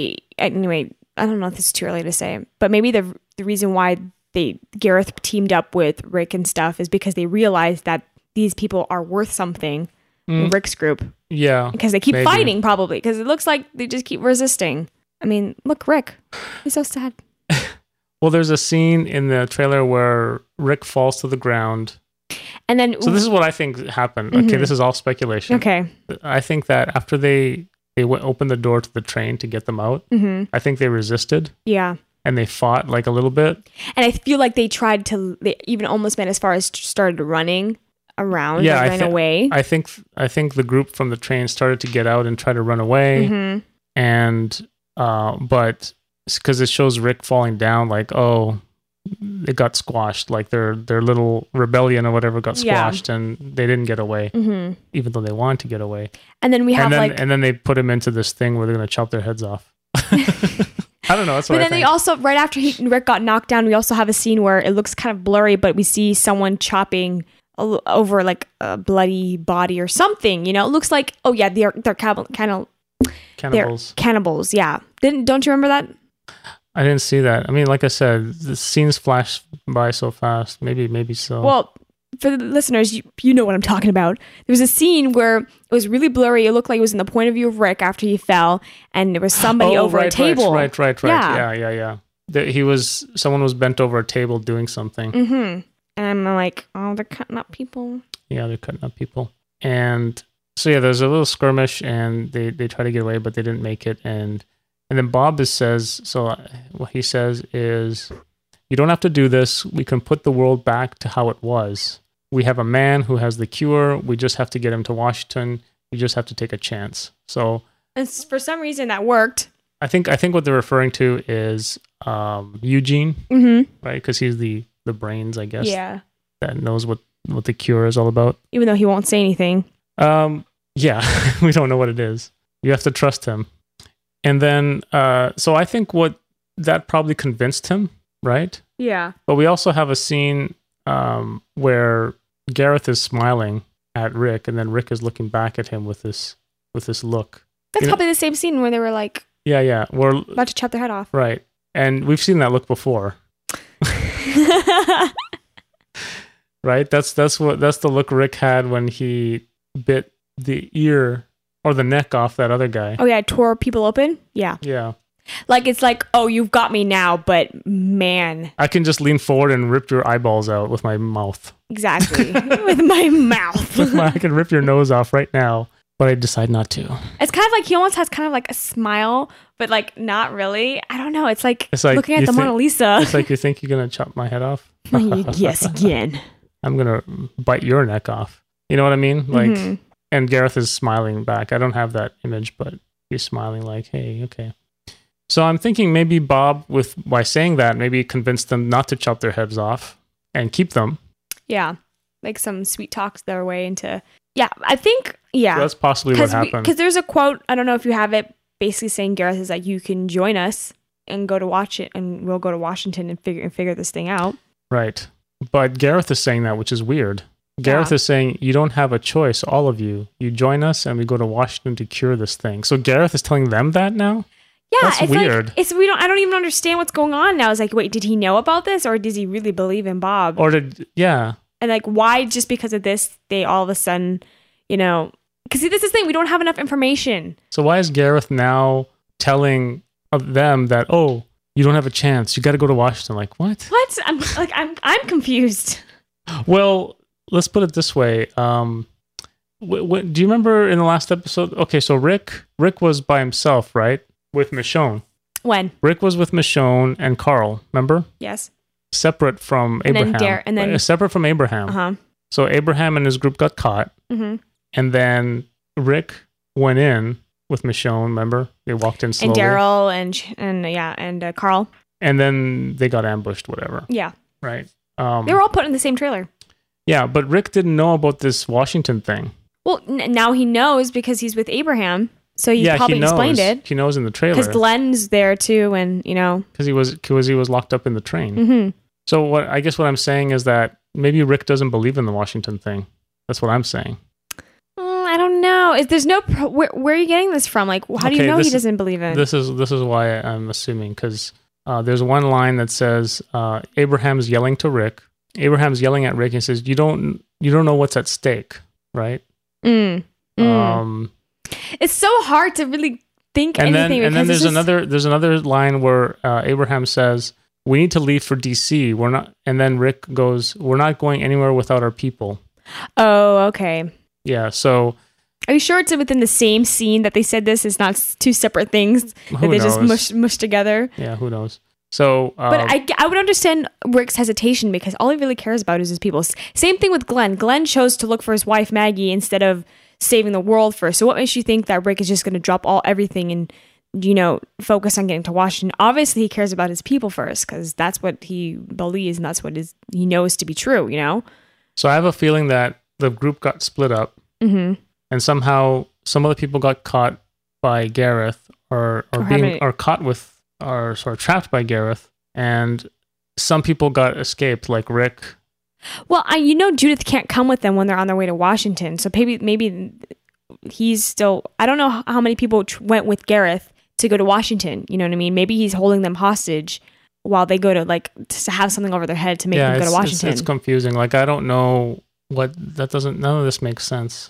anyway, I don't know if this is too early to say, but maybe the reason why Gareth teamed up with Rick and stuff is because they realized that these people are worth something in Rick's group. Yeah. Because they keep fighting, probably. Because it looks like they just keep resisting. I mean, look, Rick. He's so sad. Well, there's a scene in the trailer where Rick falls to the ground. And then... So this is what I think happened. Okay, this is all speculation. Okay. I think that after they opened the door to the train to get them out, I think they resisted. Yeah. And they fought like a little bit. And I feel like they even almost went as far as started running around and ran away. I think the group from the train started to get out and try to run away. Mm-hmm. And, but because it shows Rick falling down, like, oh, it got squashed. Like their little rebellion or whatever got squashed and they didn't get away, even though they wanted to get away. And then and then they put him into this thing where they're going to chop their heads off. I don't know. That's what but then they also, right after Rick got knocked down, we also have a scene where it looks kind of blurry, but we see someone chopping over like a bloody body or something. It looks like, oh yeah, they're kind of cannibals. Cannibals, yeah. Don't you remember that? I didn't see that. I mean, like I said, the scenes flash by so fast. Maybe so. Well, for the listeners, you know what I'm talking about. There was a scene where it was really blurry. It looked like it was in the point of view of Rick after he fell, and there was somebody over a table. Right. Yeah. Someone was bent over a table doing something. Mm-hmm. And I'm like, oh, they're cutting up people. Yeah, they're cutting up people. And so yeah, there's a little skirmish, and they try to get away, but they didn't make it. And then Bob says, so what he says is, you don't have to do this. We can put the world back to how it was. We have a man who has the cure. We just have to get him to Washington. You just have to take a chance. So, and for some reason that worked. I think what they're referring to is Eugene, right? Because he's the brains, I guess. Yeah. That knows what the cure is all about. Even though he won't say anything. Yeah, we don't know what it is. You have to trust him. And then, so I think that probably convinced him, right? Yeah. But we also have a scene where Gareth is smiling at Rick, and then Rick is looking back at him with this look. That's probably the same scene where they were like, yeah, we're about to chop their head off. Right. And we've seen that look before. Right? That's the look Rick had when he bit the ear or the neck off that other guy. Oh yeah, tore people open? Yeah. Yeah. Like, it's like, oh, you've got me now, but man. I can just lean forward and rip your eyeballs out with my mouth. Exactly. With my mouth. I can rip your nose off right now, but I decide not to. It's kind of like he almost has kind of like a smile, but like not really. I don't know. It's like looking at the Mona Lisa. It's like, you think you're going to chop my head off? Yes, again. I'm going to bite your neck off. You know what I mean? Like, and Gareth is smiling back. I don't have that image, but he's smiling like, hey, okay. So I'm thinking maybe Bob, by saying that, maybe convinced them not to chop their heads off and keep them. Yeah. Like some sweet talks their way into... Yeah, I think... Yeah. So that's possibly what happened. Because there's a quote, I don't know if you have it, basically saying Gareth is like, you can join us and go to watch it, and we'll go to Washington and figure this thing out. Right. But Gareth is saying that, which is weird. Gareth is saying, you don't have a choice, all of you. You join us and we go to Washington to cure this thing. So Gareth is telling them that now? Yeah, that's it's weird. Like, I don't even understand what's going on now. It's like, wait, did he know about this, or does he really believe in Bob? Yeah. And like, why just because of this, they all of a sudden, because see, this is the thing, we don't have enough information. So why is Gareth now telling them that, oh, you don't have a chance, you got to go to Washington? Like, what? What? I'm confused. Well, let's put it this way. Do you remember in the last episode? Okay, so Rick was by himself, right? With Michonne. When? Rick was with Michonne and Carl, remember? Yes. Separate from Abraham. And then separate from Abraham. Uh-huh. So Abraham and his group got caught. Mm-hmm. And then Rick went in with Michonne, remember? They walked in slowly. And Daryl and Carl. And then they got ambushed, whatever. Yeah. Right. They were all put in the same trailer. Yeah, but Rick didn't know about this Washington thing. Well, now he knows because he's with Abraham. So he probably explained it. He knows in the trailer. Because Glenn's there too, and because he was locked up in the train. Mm-hmm. So what I'm saying is that maybe Rick doesn't believe in the Washington thing. That's what I'm saying. I don't know. There's no where are you getting this from? Like, how do you know he doesn't believe in? This is why I'm assuming, because there's one line that says Abraham's yelling to Rick. Abraham's yelling at Rick and says, "You don't know what's at stake, right?" It's so hard to really think anything. And then there's another line where Abraham says, "We need to leave for DC. We're not." And then Rick goes, "We're not going anywhere without our people." Oh, okay. Yeah. So, are you sure it's within the same scene that they said this? It's not two separate things that they just mushed together. Yeah. Who knows? So, but I would understand Rick's hesitation because all he really cares about is his people. Same thing with Glenn. Glenn chose to look for his wife Maggie instead of saving the world first. So what makes you think that Rick is just going to drop everything and focus on getting to Washington? Obviously, he cares about his people first because that's what he believes and that's what he knows to be true. So I have a feeling that the group got split up, and somehow some of the people got caught by Gareth or sort of trapped by Gareth, and some people got escaped, like Rick. Well, Judith can't come with them when they're on their way to Washington, so maybe he's still... I don't know how many people went with Gareth to go to Washington, you know what I mean? Maybe he's holding them hostage while they go to have something over their head to make them go to Washington. It's confusing. Like, I don't know what? That doesn't. None of this makes sense.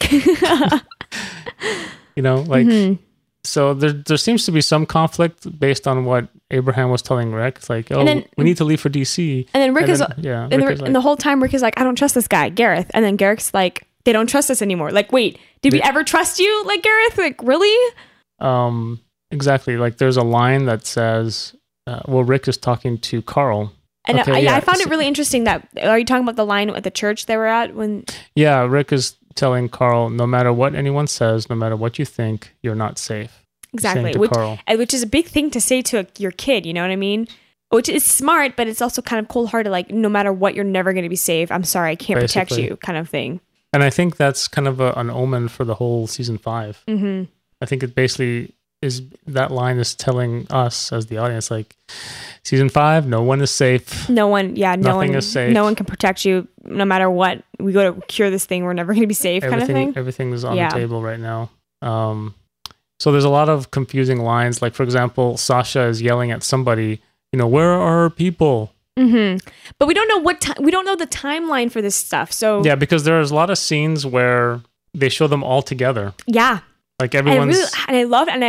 Like, so there seems to be some conflict based on what Abraham was telling Rick. It's like, we need to leave for DC. And then Rick and the whole time Rick is like, I don't trust this guy, Gareth. And then Gareth's like, they don't trust us anymore. Like, wait, did we ever trust you, like Gareth? Like, really? Exactly. Like, there's a line that says, Rick is talking to Carl. And I found it really interesting that, are you talking about the line at the church they were at when? Yeah, Rick is telling Carl, no matter what anyone says, no matter what you think, you're not safe. Exactly. Which is a big thing to say to your kid, you know what I mean? Which is smart, but it's also kind of cold-hearted, like, no matter what, you're never going to be safe. I'm sorry, I can't protect you, kind of thing. And I think that's kind of an omen for the whole season 5. Mm-hmm. I think it basically is, that line is telling us as the audience, like, season 5, no one is safe. Nothing is safe. No one can protect you, no matter what. We go to cure this thing, we're never going to be safe, kind of thing. Everything is on the table right now. So there's a lot of confusing lines. Like, for example, Sasha is yelling at somebody, where are our people? Mm-hmm. But we don't know we don't know the timeline for this stuff. So yeah, because there's a lot of scenes where they show them all together. Yeah. Like everyone's... I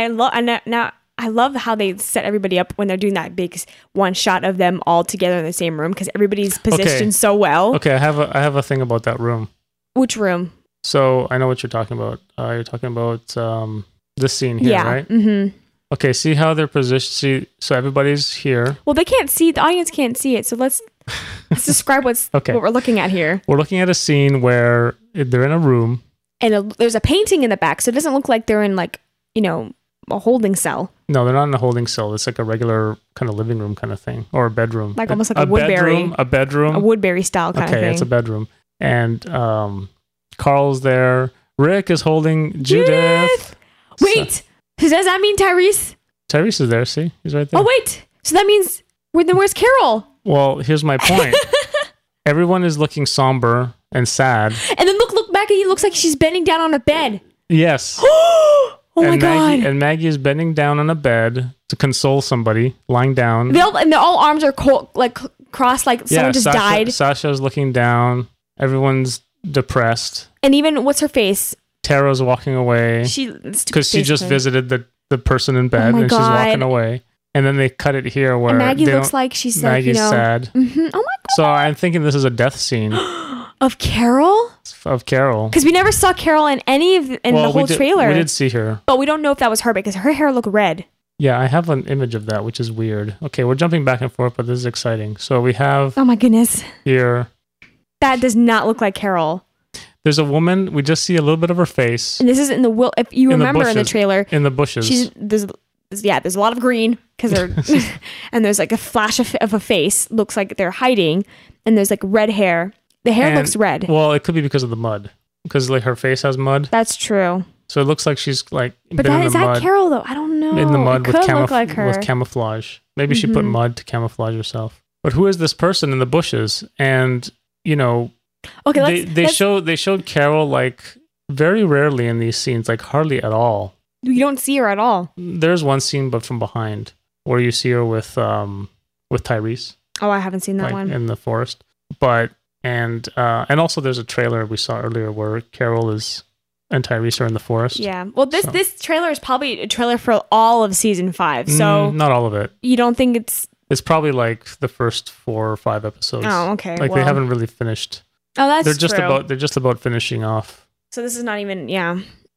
love how they set everybody up when they're doing that big one shot of them all together in the same room, because everybody's positioned so well. Okay, I have a thing about that room. Which room? So I know what you're talking about. You're talking about this scene here, right? Mm-hmm. Okay, see how they're positioned. So everybody's here. Well, they can't see. The audience can't see it. So let's describe what we're looking at here. We're looking at a scene where they're in a room. And there's a painting in the back, so it doesn't look like they're in, like, a holding cell. No, they're not in a holding cell. It's like a regular kind of living room kind of thing, or a bedroom. Like almost like a Woodbury. A bedroom. A Woodbury style kind of thing. Okay, it's a bedroom. And Carl's there. Rick is holding Judith. Wait, so does that mean Tyrese? Tyrese is there, see? He's right there. Oh, wait. So that means, where's Carol? Well, here's my point. Everyone is looking somber and sad. And then look back, and he looks like she's bending down on a bed. Yes. Oh my God. And Maggie is bending down on a bed to console somebody, lying down. And all arms are crossed, like someone just died. Sasha's looking down. Everyone's depressed. And even, what's her face? Tara's walking away. Because she just visited the person in bed, and she's walking away. And then they cut it here where... And Maggie looks like she's Maggie's sad. Mm-hmm. Oh my God. So I'm thinking this is a death scene. Of Carol? Of Carol. Because we never saw Carol in the whole trailer. We did see her. But we don't know if that was her, because her hair looked red. Yeah, I have an image of that, which is weird. Okay, we're jumping back and forth, but this is exciting. So we have... Oh my goodness. Here. That does not look like Carol. There's a woman. We just see a little bit of her face. And this is in the... If you remember in the trailer... In the bushes. There's a lot of green, because they're... and there's like a flash of a face. Looks like they're hiding. And there's like red hair. The hair looks red. Well, it could be because of the mud. Because like her face has mud. That's true. So it looks like she's like But is that Carol though? I don't know. In the mud with camouflage. Maybe she put mud to camouflage herself. But who is this person in the bushes? And okay, they showed Carol like very rarely in these scenes, like hardly at all. You don't see her at all. There's one scene, but from behind, where you see her with Tyrese. Oh, I haven't seen that one. In the forest. But and also there's a trailer we saw earlier where Carol and Tyrese are in the forest. Yeah. Well, this trailer is probably a trailer for all of season 5. So not all of it. You don't think it's... It's probably like the first 4 or 5 episodes. Oh, okay. Like they haven't really finished. Oh, that's true. They're just about finishing off. So this is not even... Yeah.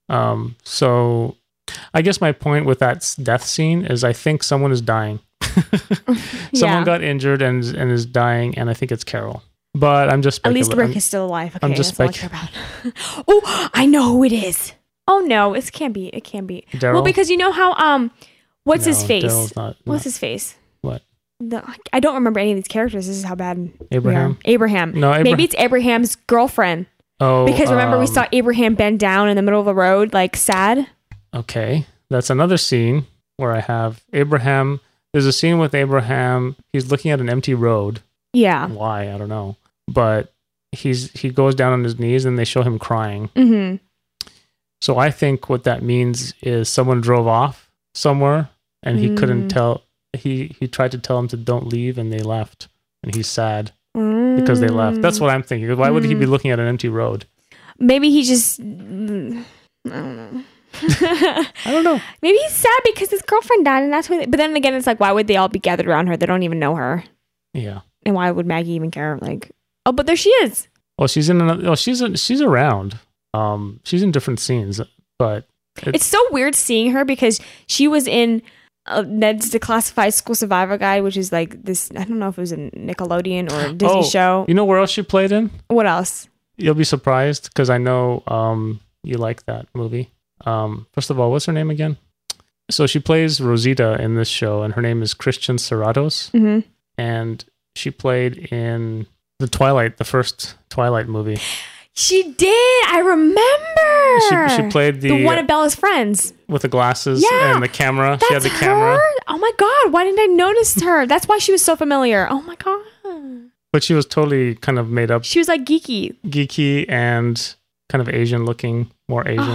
So I guess my point with that death scene is I think someone is dying. Someone got injured and is dying, and I think it's Carol. But I'm just speculating. At least Rick is still alive. Okay, I'm just that's all I care about. Oh, I know who it is. Oh no, it can't be. Daryl? Well, because you know how what's his face? Daryl's not. What's his face? What? I don't remember any of these characters. This is how bad. Abraham. No, maybe it's Abraham's girlfriend. Oh, because remember we saw Abraham bend down in the middle of the road, like sad. Okay, that's another scene where I have Abraham. There's a scene with Abraham. He's looking at an empty road. Yeah. Why? I don't know. But he goes down on his knees and they show him crying. Mm-hmm. So I think what that means is someone drove off somewhere and he couldn't tell. He tried to tell him to don't leave and they left and he's sad. because they left. That's what I'm thinking. Why would he be looking at an empty road? Maybe he just... I don't know. I don't know. Maybe he's sad because his girlfriend died, and that's why. But then again, it's like, why would they all be gathered around her? They don't even know her. Yeah. And why would Maggie even care? Like, oh, but there she is. Well, she's in another. Oh, she's around. She's in different scenes, but it's so weird seeing her because she was in Ned's Declassified School Survival Guide, which is like this. I don't know if it was a Nickelodeon or a Disney show. You know where else she played in? What else? You'll be surprised because I know you like that movie. First of all, what's her name again? So she plays Rosita in this show, and her name is Christian Serratos. Mm-hmm. And she played in the first Twilight movie. She did. I remember. She played the one of Bella's friends with the glasses and the camera. That's she had the camera. Her? Oh my god! Why didn't I notice her? That's why she was so familiar. Oh my god! But she was totally kind of made up. She was like geeky and kind of Asian looking, more Asian.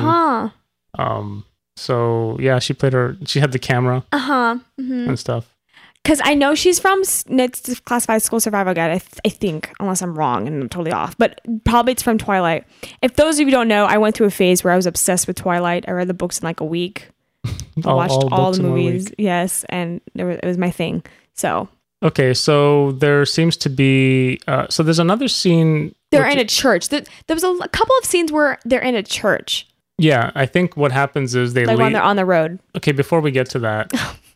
So yeah, she played her. She had the camera. And stuff. Because I know she's from Ned's Classified School Survival Guide, I think, unless I'm wrong and I'm totally off. But probably it's from Twilight. If those of you don't know, I went through a phase where I was obsessed with Twilight. I read the books in like a week. I watched all the movies. Yes, and it was my thing. So okay, so there seems to be. So there's another scene. They're in a church. There was a couple of scenes where they're in a church. Yeah, I think what happens is they like leave. When they're on the road. Okay, before we get to that.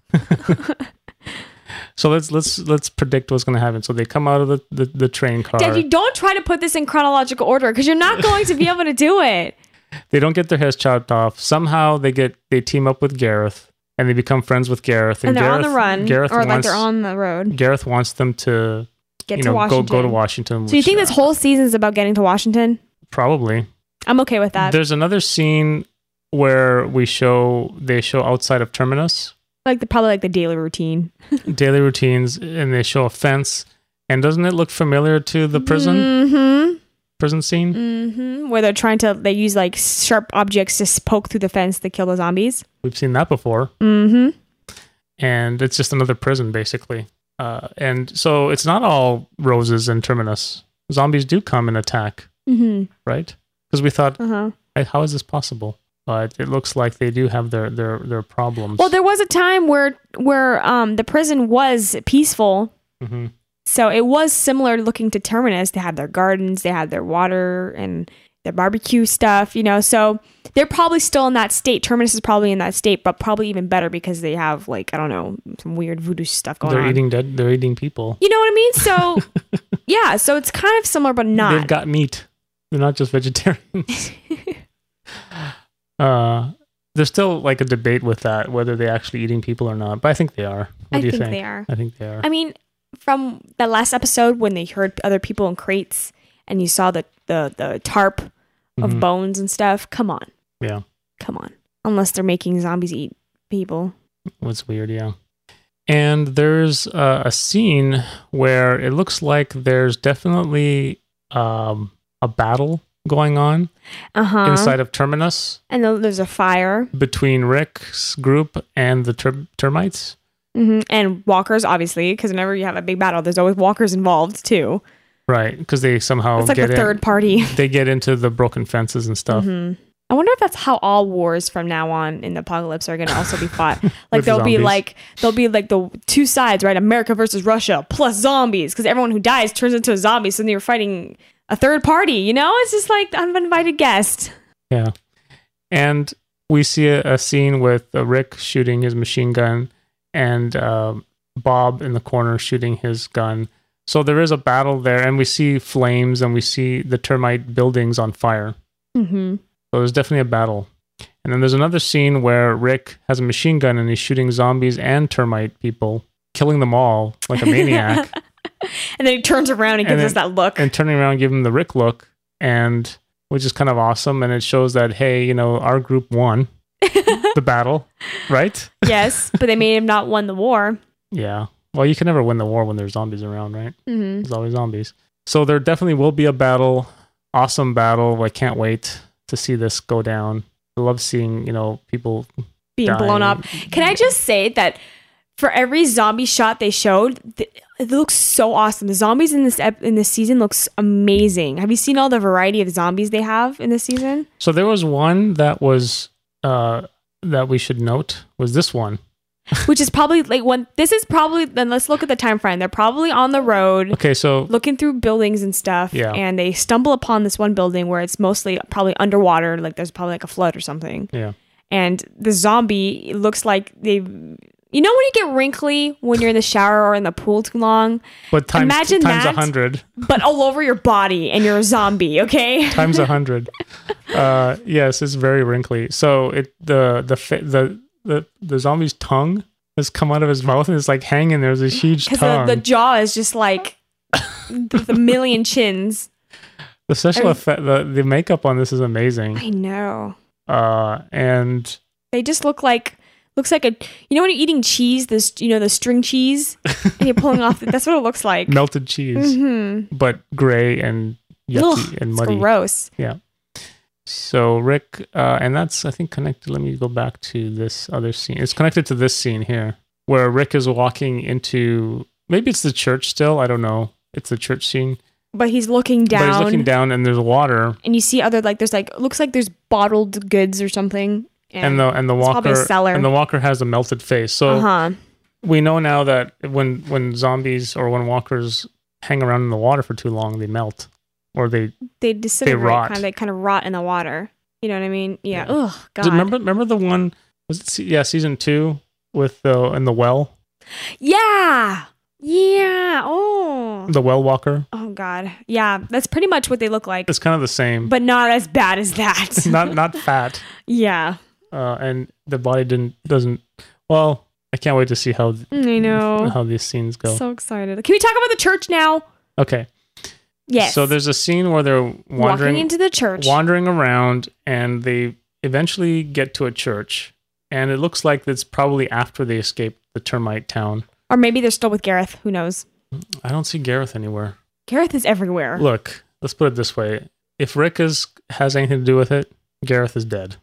So let's predict what's going to happen. So they come out of the train car. Dad, you don't try to put this in chronological order because you're not going to be able to do it. They don't get their heads chopped off. Somehow they team up with Gareth and they become friends with Gareth. And they're Gareth, on the run, they're on the road. Gareth wants them to get to Washington. Go to Washington. So you think this whole season is about getting to Washington? Probably. I'm okay with that. There's another scene where they show outside of Terminus. Probably the daily routine. Daily routines, and they show a fence. And doesn't it look familiar to the prison? Mm-hmm. Prison scene? Mm-hmm. Where they use sharp objects to poke through the fence to kill the zombies. We've seen that before. Mm-hmm. And it's just another prison, basically. And so it's not all roses and Terminus. Zombies do come and attack. Mm-hmm. Right? Because we thought, how is this possible? But it looks like they do have their problems. Well, there was a time where the prison was peaceful. Mm-hmm. So it was similar looking to Terminus. They had their gardens, they had their water and their barbecue stuff, So they're probably still in that state. Terminus is probably in that state, but probably even better because they have I don't know, some weird voodoo stuff going on. They're eating people. You know what I mean? So yeah, so it's kind of similar, but not. They've got meat. They're not just vegetarians. There's still a debate with that, whether they're actually eating people or not. But I think they are. What do you think? They are. I think they are. I mean, from the last episode when they heard other people in crates and you saw the tarp of bones and stuff, come on. Yeah. Come on. Unless they're making zombies eat people. What's weird, yeah. And there's a scene where it looks like there's definitely a battle going on inside of Terminus. And there's a fire. Between Rick's group and the termites. Mm-hmm. And walkers, obviously, because whenever you have a big battle, there's always walkers involved, too. Right, because they somehow it's the third party. They get into the broken fences and stuff. Mm-hmm. I wonder if that's how all wars from now on in the apocalypse are going to also be fought. There'll be the two sides, right? America versus Russia plus zombies, because everyone who dies turns into a zombie. So then you're fighting a third party. It's just like the uninvited guest. Yeah, and we see a scene with Rick shooting his machine gun and Bob in the corner shooting his gun. So there is a battle there, and we see flames, and we see the termite buildings on fire. Mm-hmm. So there's definitely a battle. And then there's another scene where Rick has a machine gun, and he's shooting zombies and termite people, killing them all like a maniac. And then he turns around and gives us that look. And turning around, give him the Rick look, and which is kind of awesome. And it shows that, hey, our group won the battle, right? Yes, but they may have not won the war. Yeah. Well, you can never win the war when there's zombies around, right? Mm-hmm. There's always zombies. So there definitely will be a battle. Awesome battle. I can't wait to see this go down. I love seeing, people being dying. Blown up. Can I just say that for every zombie shot they showed, it looks so awesome. The zombies in this season looks amazing. Have you seen all the variety of zombies they have in this season? So there was one that was that we should note was this one. Which is probably then let's look at the time frame. They're probably on the road. Okay, so looking through buildings and stuff. Yeah. And they stumble upon this one building where it's mostly probably underwater, like there's probably like a flood or something. Yeah. And the zombie looks like you know when you get wrinkly when you're in the shower or in the pool too long? But imagine times 100. But all over your body and you're a zombie, okay? Times 100. Yes, it's very wrinkly. So the zombie's tongue has come out of his mouth and it's like hanging. There's this huge tongue. Because the jaw is just like the million chins. The special effect, the makeup on this is amazing. I know. And they just looks like when you're eating cheese, this the string cheese, and you're pulling off. That's what it looks like. Melted cheese, but gray and yucky and muddy. It's gross. Yeah. So Rick, and that's I think connected. Let me go back to this other scene. It's connected to this scene here, where Rick is walking into maybe it's the church still. I don't know. It's the church scene. But he's looking down. And there's water. And you see looks like there's bottled goods or something. And the walker has a melted face. So we know now that when zombies or when walkers hang around in the water for too long, they melt or they disintegrate. Rot. They kind of rot in the water. You know what I mean? Yeah. Ugh. God. Remember the one? Was it season 2 with in the well? Yeah. Yeah. Oh. The well walker. Oh God. Yeah. That's pretty much what they look like. It's kind of the same, but not as bad as that. not fat. Yeah. And the body doesn't. Well, I can't wait to see how these scenes go. So excited. Can we talk about the church now? Okay. Yes. So there's a scene where they're walking into the church, wandering around, and they eventually get to a church, and it looks like it's probably after they escaped the termite town. Or maybe they're still with Gareth. Who knows? I don't see Gareth anywhere. Gareth is everywhere. Look, let's put it this way: if Rick has anything to do with it, Gareth is dead.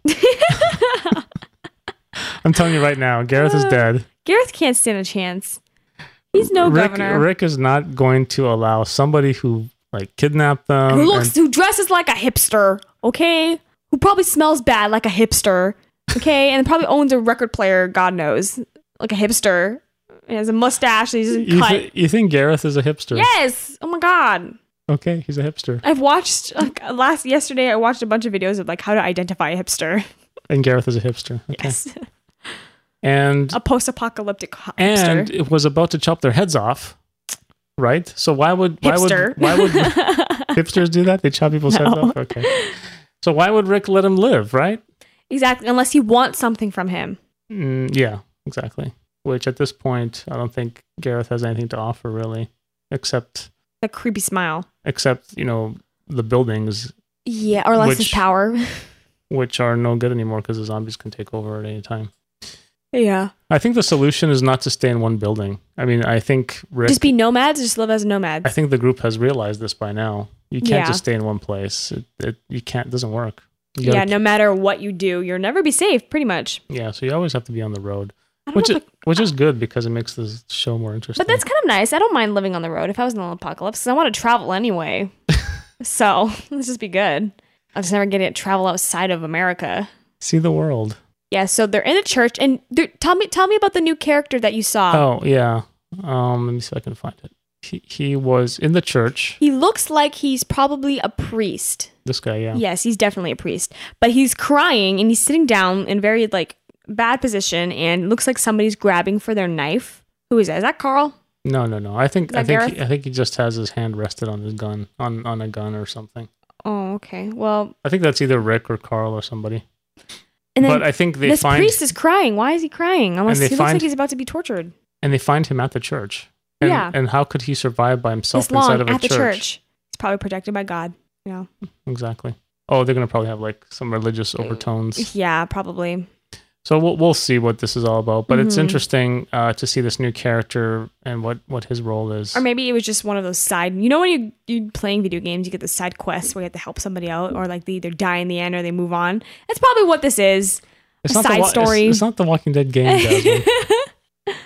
I'm telling you right now, Gareth is dead. Gareth can't stand a chance. He's no governor. Rick is not going to allow somebody who kidnapped them. Who dresses like a hipster, okay? Who probably smells bad like a hipster, okay? And probably owns a record player, God knows, like a hipster. And has a mustache. And he's cut. You think Gareth is a hipster? Yes. Oh my God. Okay, he's a hipster. I've watched yesterday. I watched a bunch of videos of how to identify a hipster. And Gareth is a hipster. Okay. Yes. And a post-apocalyptic hipster. And it was about to chop their heads off, right? So why would hipsters do that? They chop people's heads off. Okay. So why would Rick let him live, right? Exactly, unless he wants something from him. Yeah, exactly. Which at this point, I don't think Gareth has anything to offer really, except the creepy smile. Except the buildings. Yeah, or less his power. Which are no good anymore because the zombies can take over at any time. Yeah. I think the solution is not to stay in one building. I mean, I think Rick... Just be nomads, just live as nomads. I think the group has realized this by now. You can't just stay in one place. You can't, it doesn't work. No matter what you do, you'll never be safe, pretty much. Yeah, so you always have to be on the road. Which is good because it makes the show more interesting. But that's kind of nice. I don't mind living on the road if I was in an apocalypse because I want to travel anyway. So, let's just be good. I'll just never get to travel outside of America. See the world. Yeah, so they're in a church, and tell me about the new character that you saw. Oh yeah, let me see if I can find it. He was in the church. He looks like he's probably a priest. This guy, yeah. Yes, he's definitely a priest, but he's crying and he's sitting down in very bad position, and looks like somebody's grabbing for their knife. Who is that? Is that Carl? No. I think he just has his hand rested on his gun on a gun or something. Oh, okay. Well, I think that's either Rick or Carl or somebody. And then but I think this priest is crying. Why is he crying? Unless he looks like he's about to be tortured. And they find him at the church. And how could he survive by himself inside of a church? The church? He's probably protected by God. Exactly. Oh, they're gonna probably have some religious overtones. Yeah, probably. So we'll see what this is all about, but it's interesting to see this new character and what his role is. Or maybe it was just one of those side. When you're playing video games, you get the side quests where you have to help somebody out, or they either die in the end or they move on. That's probably what this is. It's a side story. It's not the Walking Dead game, Jasmine.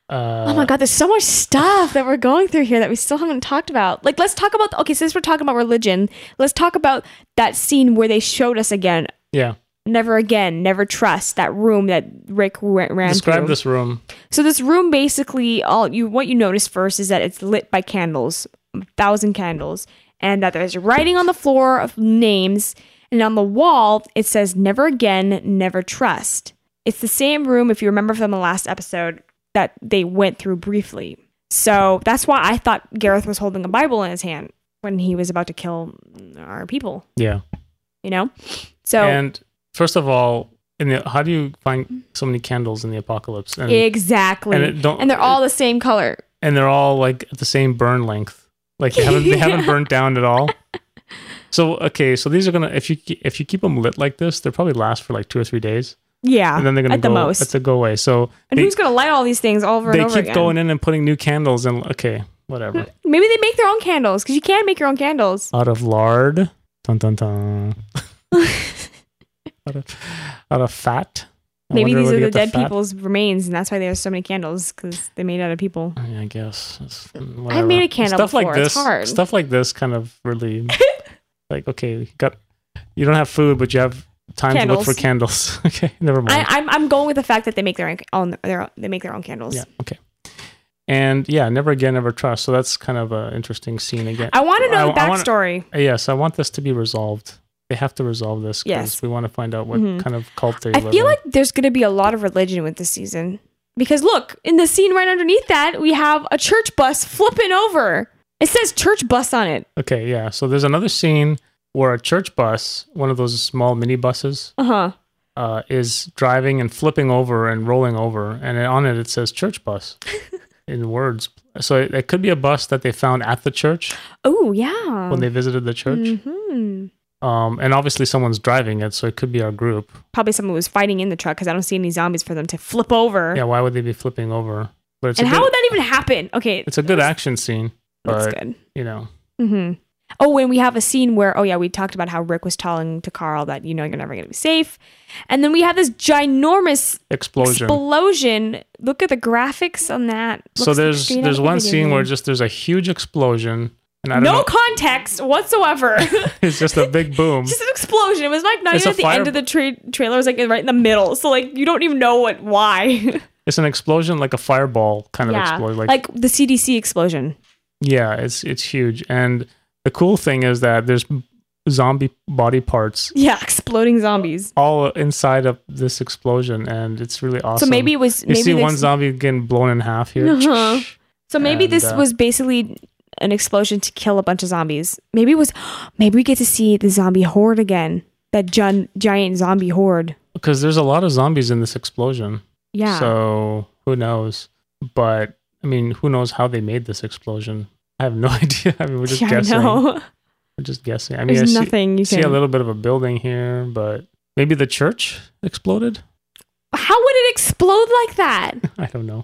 Oh my God, there's so much stuff that we're going through here that we still haven't talked about. Like, let's talk about, okay, since we're talking about religion, let's talk about that scene where they showed us again. Yeah. Never again, never trust, that room that Rick ran through. Describe this room. So this room, basically, what you notice first is that it's lit by candles, 1,000 candles, and that there's writing on the floor of names, and on the wall, it says, never again, never trust. It's the same room, if you remember from the last episode, that they went through briefly. So that's why I thought Gareth was holding a Bible in his hand when he was about to kill our people. Yeah. You know? So, and first of all, how do you find so many candles in the apocalypse? And, exactly. And they're all the same color. And they're all like at the same burn length. Like they haven't burnt down at all. So so these are gonna, if you keep them lit like this, they'll probably last for like 2 or 3 days. Yeah, and then they're gonna at the most. That's a go away. So who's gonna light all these things over and over again? They keep going in and putting new candles and whatever. Maybe they make their own candles because you can make your own candles out of lard. Dun dun dun. out of fat. Maybe these are the dead people's remains, and that's why there's so many candles because they're made out of people. Yeah, I guess. I've made a candle stuff before. Like this, it's hard. Stuff like this kind of really like you don't have food, but you have time to look for candles. Okay, never mind. I'm going with the fact that they make their own candles. Yeah. Okay. And yeah, never again, never trust. So that's kind of an interesting scene again. I want to know the backstory. Yes, I want this to be resolved. They have to resolve this because we want to find out what kind of cult they live in. I feel like there's going to be a lot of religion with this season. Because look, in the scene right underneath that, we have a church bus flipping over. It says church bus on it. Okay, yeah. So there's another scene where a church bus, one of those small mini buses, is driving and flipping over and rolling over. And on it says church bus in words. So it could be a bus that they found at the church. Oh, yeah. When they visited the church. Mm-hmm. And obviously someone's driving it, so it could be our group. Probably someone was fighting in the truck because I don't see any zombies for them to flip over. Yeah, why would they be flipping over? But and how would that even happen? Okay. It's a good action scene. But, that's good. You know. Mm-hmm. Oh, and we have a scene where, we talked about how Rick was telling to Carl that, you're never going to be safe. And then we have this ginormous explosion. Look at the graphics on that. So there's one scene where there's a huge explosion. And I don't know. Context whatsoever. It's just a big boom. Just an explosion. It was like not even at the end of the trailer. It was like right in the middle. So like you don't even know why. It's an explosion, like a fireball kind of explosion. Like the CDC explosion. Yeah, it's huge. And the cool thing is that there's zombie body parts. Yeah, exploding zombies. All inside of this explosion. And it's really awesome. So maybe it was... You see one zombie getting blown in half here. Uh-huh. So maybe this was basically... an explosion to kill a bunch of zombies. Maybe we get to see the zombie horde again. That giant zombie horde. Because there's a lot of zombies in this explosion. Yeah. So who knows? But I mean, who knows how they made this explosion? I have no idea. I mean, we're just guessing. I know. We're just guessing. I mean, there's nothing you can see a little bit of a building here, but maybe the church exploded. How would it explode like that? I don't know.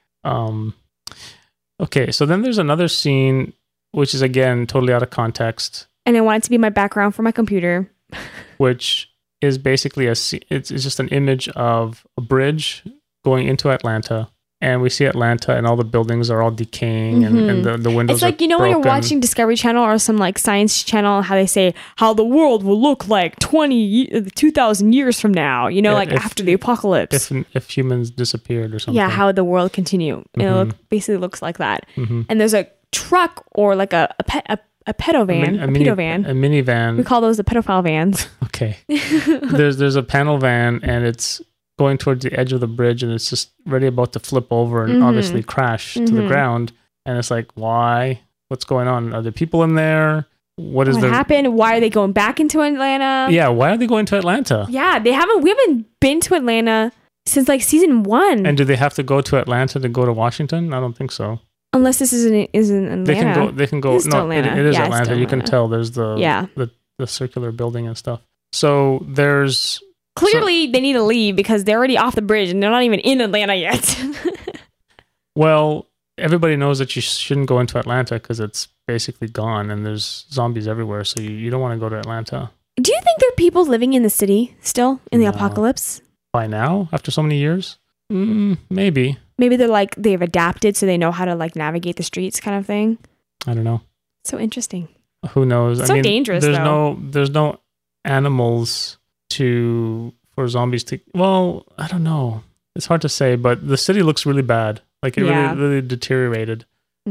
Okay, so then there's another scene, which is, again, totally out of context. And I want it to be my background for my computer. Which is basically it's just an image of a bridge going into Atlanta. And we see Atlanta and all the buildings are all decaying and the windows it's like, are when you're broken. watching Discovery Channel or some like science channel, how they say how the world will look like 2,000 years from now, after the apocalypse. If humans disappeared or something. Yeah, how would the world continue? It basically looks like that. Mm-hmm. And there's a truck or like a pedo van, a minivan. We call those the pedophile vans. Okay. there's a panel van and it's going towards the edge of the bridge and it's just ready about to flip over and obviously crash to the ground. And it's like, why? What's going on? Are there people in there? What happened? Why are they going back into Atlanta? Yeah, why are they going to Atlanta? Yeah, we haven't been to Atlanta since like season 1. And do they have to go to Atlanta to go to Washington? I don't think so. Unless this is in Atlanta. They can go. It's no, it is Atlanta. You can Atlanta. tell there's the circular building and stuff. So there's... Clearly, they need to leave because they're already off the bridge and they're not even in Atlanta yet. Well, everybody knows that you shouldn't go into Atlanta because it's basically gone and there's zombies everywhere. So you don't want to go to Atlanta. Do you think there are people living in the city still in the apocalypse? By now, after so many years? Maybe. Maybe they've adapted so they know how to like navigate the streets kind of thing. I don't know. So interesting. Who knows? So dangerous, there's though. There's no animals for zombies to. Well, I don't know. It's hard to say, but the city looks really bad. Like it really deteriorated.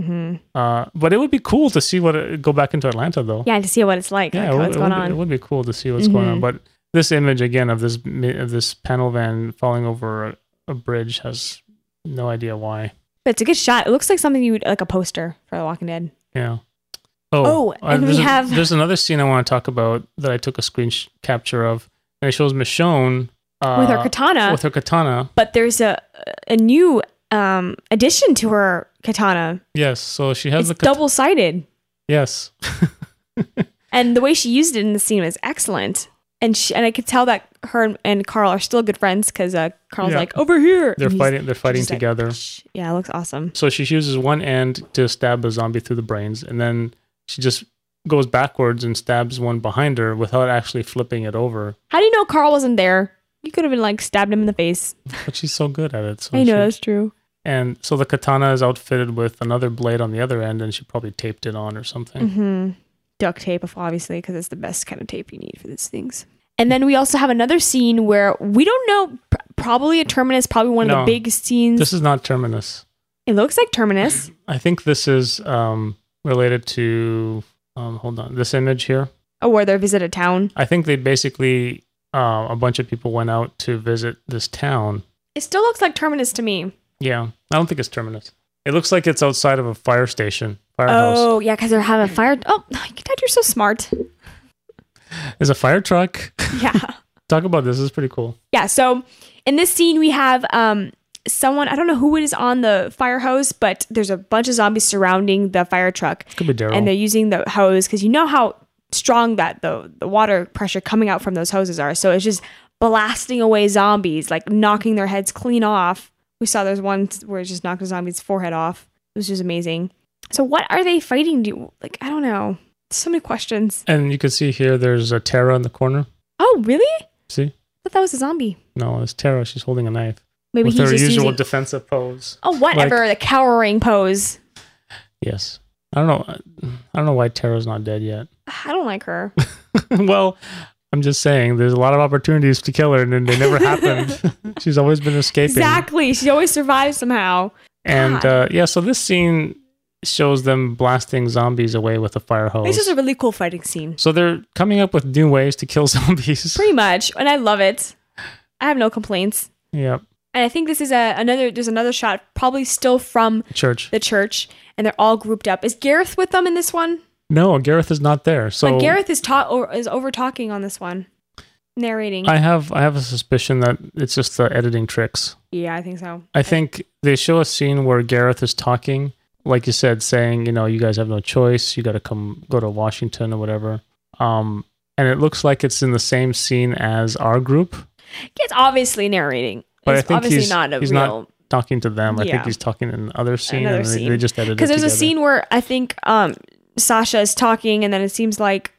But it would be cool to see go back into Atlanta though. Yeah, to see what it's like. Yeah, what's going on. It would be cool to see what's going on. But this image again of this panel van falling over a bridge has no idea why. But it's a good shot. It looks like something you would like a poster for The Walking Dead. Yeah. And there's another scene I want to talk about that I took a screen capture of, and it shows Michonne with her katana. With her katana. But there's a new addition to her katana. Yes, so she has it's double-sided. Yes. And the way she used it in the scene was excellent. And I could tell that her and Carl are still good friends because Carl's like, over here. They're fighting together. Yeah, it looks awesome. So she uses one end to stab a zombie through the brains, and then she just goes backwards and stabs one behind her without actually flipping it over. How do you know Carl wasn't there? You could have been like stabbed him in the face. But she's so good at it. So I know, that's true. And so the katana is outfitted with another blade on the other end, and she probably taped it on or something. Mm-hmm. Duct tape, obviously, because it's the best kind of tape you need for these things. And then we also have another scene where we don't know, probably a Terminus, probably one of the big scenes. This is not Terminus. It looks like Terminus. I think this is related to, hold on, this image here. Oh, where they visit a town? I think they basically, a bunch of people went out to visit this town. It still looks like Terminus to me. Yeah, I don't think it's Terminus. It looks like it's outside of a fire station. Firehouse. Oh, yeah, because they're having a fire. Oh, Dad, you're so smart. There's a fire truck. Yeah. Talk about this. This is pretty cool. Yeah, so in this scene, we have someone, I don't know who it is on the fire hose, but there's a bunch of zombies surrounding the fire truck. It could be Daryl. And they're using the hose because you know how strong that the water pressure coming out from those hoses are. So it's just blasting away zombies, like knocking their heads clean off. We saw there's one where it just knocked a zombie's forehead off. It was just amazing. So what are they fighting? Like, I don't know. So many questions. And you can see here there's a Tara in the corner. Oh, really? See? I thought that was a zombie. No, it's Tara. She's holding a knife. Maybe with he's her just usual using... defensive pose. Oh, whatever. The cowering pose. Yes. I don't know why Tara's not dead yet. I don't like her. Well, I'm just saying there's a lot of opportunities to kill her and they never happened. She's always been escaping. Exactly. She always survives somehow. And so this scene shows them blasting zombies away with a fire hose. This is a really cool fighting scene. So they're coming up with new ways to kill zombies. Pretty much. And I love it. I have no complaints. Yep. And I think this is there's another shot, probably still from the church, and they're all grouped up. Is Gareth with them in this one? No, Gareth is not there. So but Gareth is over talking on this one, narrating. I have a suspicion that it's just the editing tricks. Yeah, I think so. I think they show a scene where Gareth is talking, like you said, saying, you guys have no choice. You got to go to Washington or whatever. And it looks like it's in the same scene as our group. It's obviously narrating. But it's I think obviously he's not talking to them. I think he's talking in another scene. They just edited it because there's together. a scene where I think Sasha is talking, and then it seems like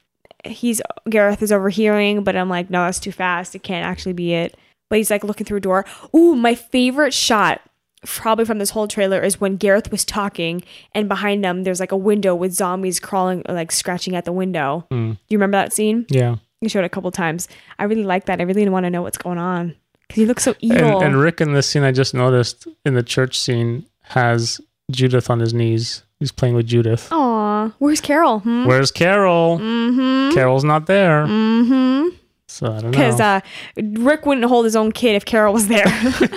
Gareth is overhearing, but I'm like, no, that's too fast. It can't actually be it. But he's like looking through a door. Ooh, my favorite shot probably from this whole trailer is when Gareth was talking, and behind them there's like a window with zombies crawling, like scratching at the window. Do you remember that scene? Yeah. You showed it a couple times. I really like that. I really want to know what's going on. Because he looks so evil. And Rick in this scene, I just noticed in the church scene, has Judith on his knees. He's playing with Judith. Aw, where's Carol? Where's Carol? Mm-hmm. Carol's not there. Mm-hmm. So I don't know. Because Rick wouldn't hold his own kid if Carol was there.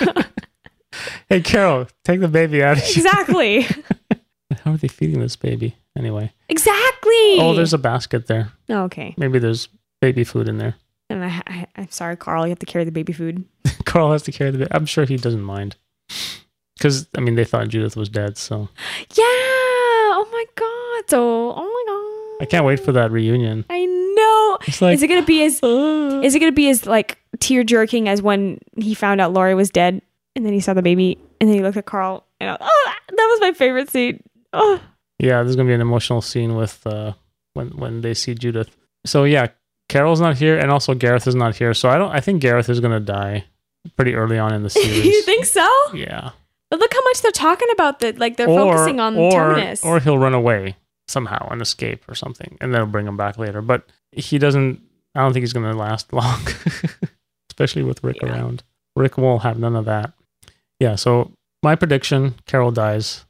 Hey, Carol, take the baby out of here. Exactly. How are they feeding this baby anyway? Exactly. Oh, there's a basket there. Oh, okay. Maybe there's baby food in there. And I'm sorry, Carl. You have to carry the baby food. Carl has to carry the baby. I'm sure he doesn't mind. Because, they thought Judith was dead, so. Yeah. Oh, my God. So, oh, my God. I can't wait for that reunion. I know. It's like, is it going to be as like tear-jerking as when he found out Laurie was dead, and then he saw the baby, and then he looked at Carl, and that was my favorite scene. Oh. Yeah, there's going to be an emotional scene with when they see Judith. So, yeah. Carol's not here, and also Gareth is not here. So I think Gareth is gonna die pretty early on in the series. You think so? Yeah. But look how much they're talking about that. Like they're focusing on Terminus. Or he'll run away somehow and escape or something, and they'll bring him back later. But he doesn't. I don't think he's going to last long, especially with Rick around. Rick will have none of that. Yeah. So my prediction: Carol dies,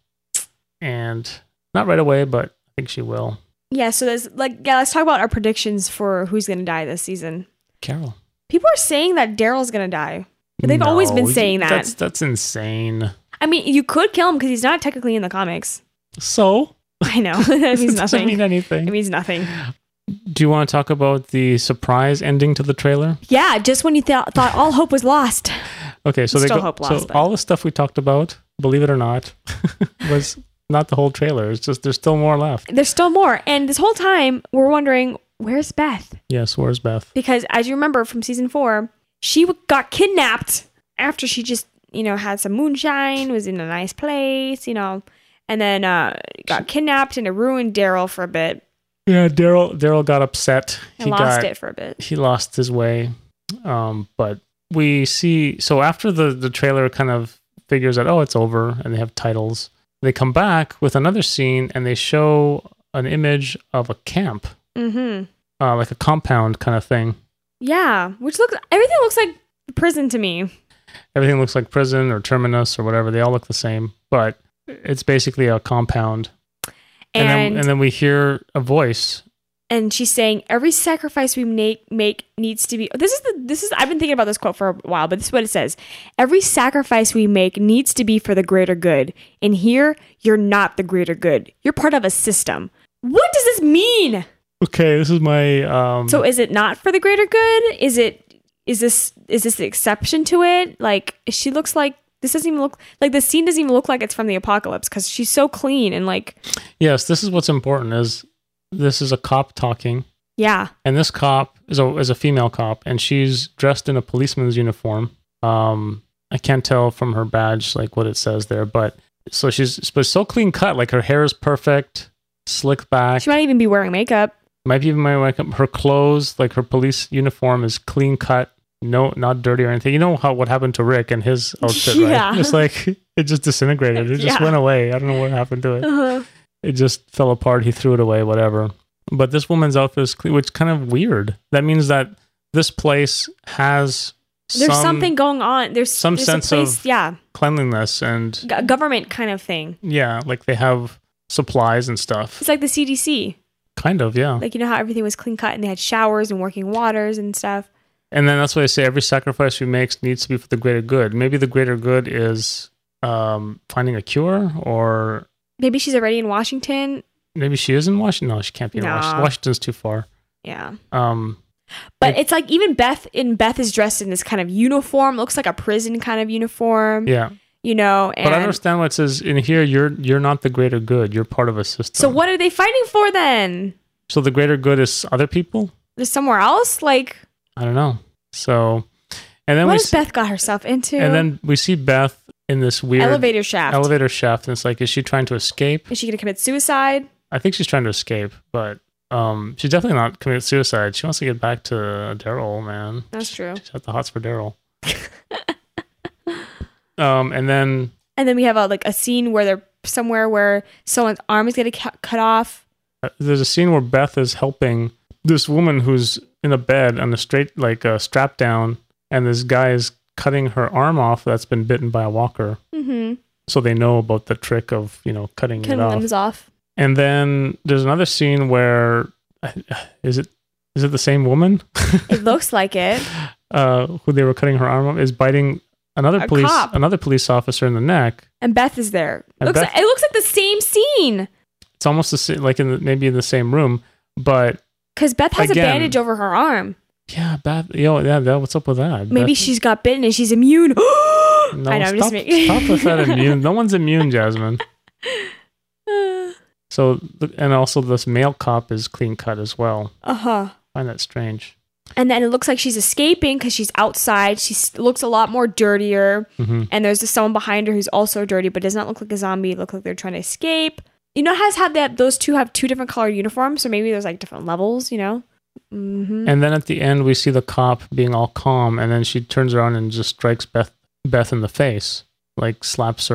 and not right away, but I think she will. Yeah. So there's let's talk about our predictions for who's going to die this season. Carol. People are saying that Daryl's going to die. But they've always been saying that. That's insane. I mean, you could kill him because he's not technically in the comics. So? I know. That means nothing. Doesn't mean anything. It means nothing. Do you want to talk about the surprise ending to the trailer? Yeah, just when you thought all hope was lost. Okay, so all the stuff we talked about, believe it or not, was not the whole trailer. It's just there's still more left. There's still more. And this whole time, we're wondering, where's Beth? Yes, where's Beth? Because as you remember from season 4, she got kidnapped after she just, had some moonshine, was in a nice place, and then got kidnapped and it ruined Daryl for a bit. Yeah, Daryl got upset. He lost it for a bit. He lost his way. But we see, so after the trailer kind of figures out, it's over, and they have titles, they come back with another scene and they show an image of a camp. Mm-hmm. Like a compound kind of thing. Yeah, everything looks like prison to me. Everything looks like prison or terminus or whatever. They all look the same, but it's basically a compound. And then we hear a voice. And she's saying, every sacrifice we make needs to be... This is I've been thinking about this quote for a while, but this is what it says. Every sacrifice we make needs to be for the greater good. And here, you're not the greater good. You're part of a system. What does this mean? Okay, this is my... So is it not for the greater good? Is this the exception to it? Like, she looks like... This doesn't even look... Like, the scene doesn't even look like it's from the apocalypse because she's so clean and like... Yes, this is what's important is this is a cop talking. Yeah. And this cop is a female cop and she's dressed in a policeman's uniform. I can't tell from her badge like what it says there, but so she's so clean cut. Like, her hair is perfect, slick back. She might even be wearing makeup. Might be even wearing makeup. Her clothes, like her police uniform, is clean cut. No, not dirty or anything. You know what happened to Rick and his outfit, right? Yeah. It's like it just disintegrated. It just went away. I don't know what happened to it. Uh-huh. It just fell apart. He threw it away, whatever. But this woman's outfit is clean, which is kind of weird. That means that this place has something going on. There's sense of cleanliness and government kind of thing. Yeah, like they have supplies and stuff. It's like the CDC. Kind of, yeah. Like, how everything was clean cut and they had showers and working waters and stuff. And then that's why I say every sacrifice we make needs to be for the greater good. Maybe the greater good is finding a cure, or... Maybe she's already in Washington. Maybe she is in Washington. No, she can't be in Washington. Washington's too far. Yeah. But it's like even Beth is dressed in this kind of uniform. Looks like a prison kind of uniform. Yeah. And... But I understand what it says in here. You're not the greater good. You're part of a system. So what are they fighting for then? So the greater good is other people? There's somewhere else? Like... I don't know. So... And then what has Beth got herself into? And then we see Beth in this weird... Elevator shaft. And it's like, is she trying to escape? Is she going to commit suicide? I think she's trying to escape, but she's definitely not committing suicide. She wants to get back to Daryl, man. That's true. She's got the hots for Daryl. And then we have a scene where they're somewhere where someone's arm is getting cut off. There's a scene where Beth is helping this woman who's in a bed on a straight, strap down, and this guy is cutting her arm off that's been bitten by a walker. Mm-hmm. So they know about the trick of, cutting it off. Limbs off. And then there's another scene where, is it the same woman? It looks like it. Who they were cutting her arm off is biting another police officer in the neck. And Beth is there. It looks like the same scene. It's almost the same, maybe in the same room, but because Beth has a bandage over her arm. Yeah, Beth. What's up with that? Maybe she's got bitten and she's immune. No, I know. Stop with that immune. No one's immune, Jasmine. So, and also this male cop is clean cut as well. I find that strange. And then it looks like she's escaping because she's outside. She looks a lot more dirtier. Mm-hmm. And there's someone behind her who's also dirty, but does not look like a zombie. It looks like they're trying to escape. Those two have two different colored uniforms, so maybe there's different levels, Mm-hmm. And then at the end, we see the cop being all calm, and then she turns around and just strikes Beth in the face, slaps her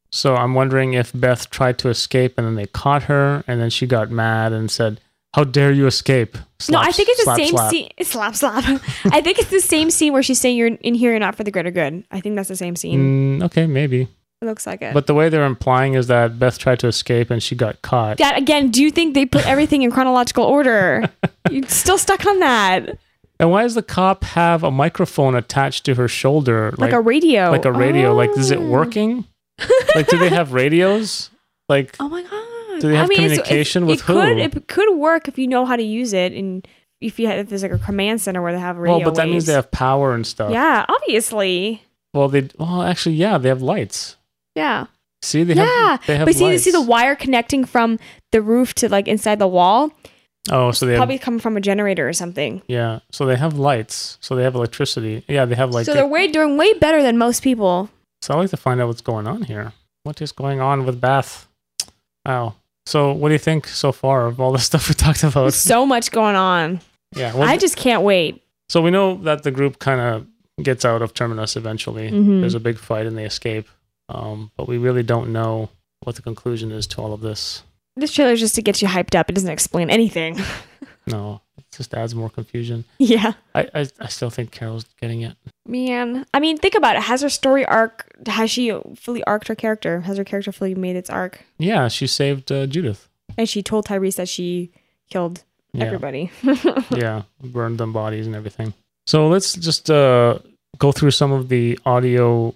So I'm wondering if Beth tried to escape and then they caught her, and then she got mad and said, "How dare you escape?" No, I think it's the same scene. Slap. I think it's the same scene where she's saying, "You're in here, you're not for the greater good." I think that's the same scene. Okay, maybe. It looks like it. But the way they're implying is that Beth tried to escape and she got caught. Dad, again, do you think they put everything in chronological order? You're still stuck on that. And why does the cop have a microphone attached to her shoulder? Like a radio. Like a radio. Like, is it working? Like, do they have radios? Like, oh my God. Do they have communication with who? It could work if you know how to use it, and if there's like a command center where they have radio. Well, but that means they have power and stuff. Yeah, obviously. Well, actually, yeah, they have lights. Yeah. See, they have but see, lights. You see the wire connecting from the roof to like inside the wall. Oh, so they probably coming from a generator or something. Yeah, so they have lights. So they have electricity. Yeah, they have like. So they're doing way better than most people. So I'd like to find out what's going on here. What is going on with Beth? Wow. So what do you think so far of all the stuff we talked about? There's so much going on. Yeah, I just can't wait. So we know that the group kind of gets out of Terminus eventually. Mm-hmm. There's a big fight and they escape. But we really don't know what the conclusion is to all of this. This trailer is just to get you hyped up. It doesn't explain anything. No, it just adds more confusion. Yeah. I still think Carol's getting it. Man. I mean, think about it. Has her story arc, has she fully arced her character? Has her character fully made its arc? Yeah, she saved Judith. And she told Tyrese that she killed everybody. Yeah, burned them bodies and everything. So let's just go through some of the audio,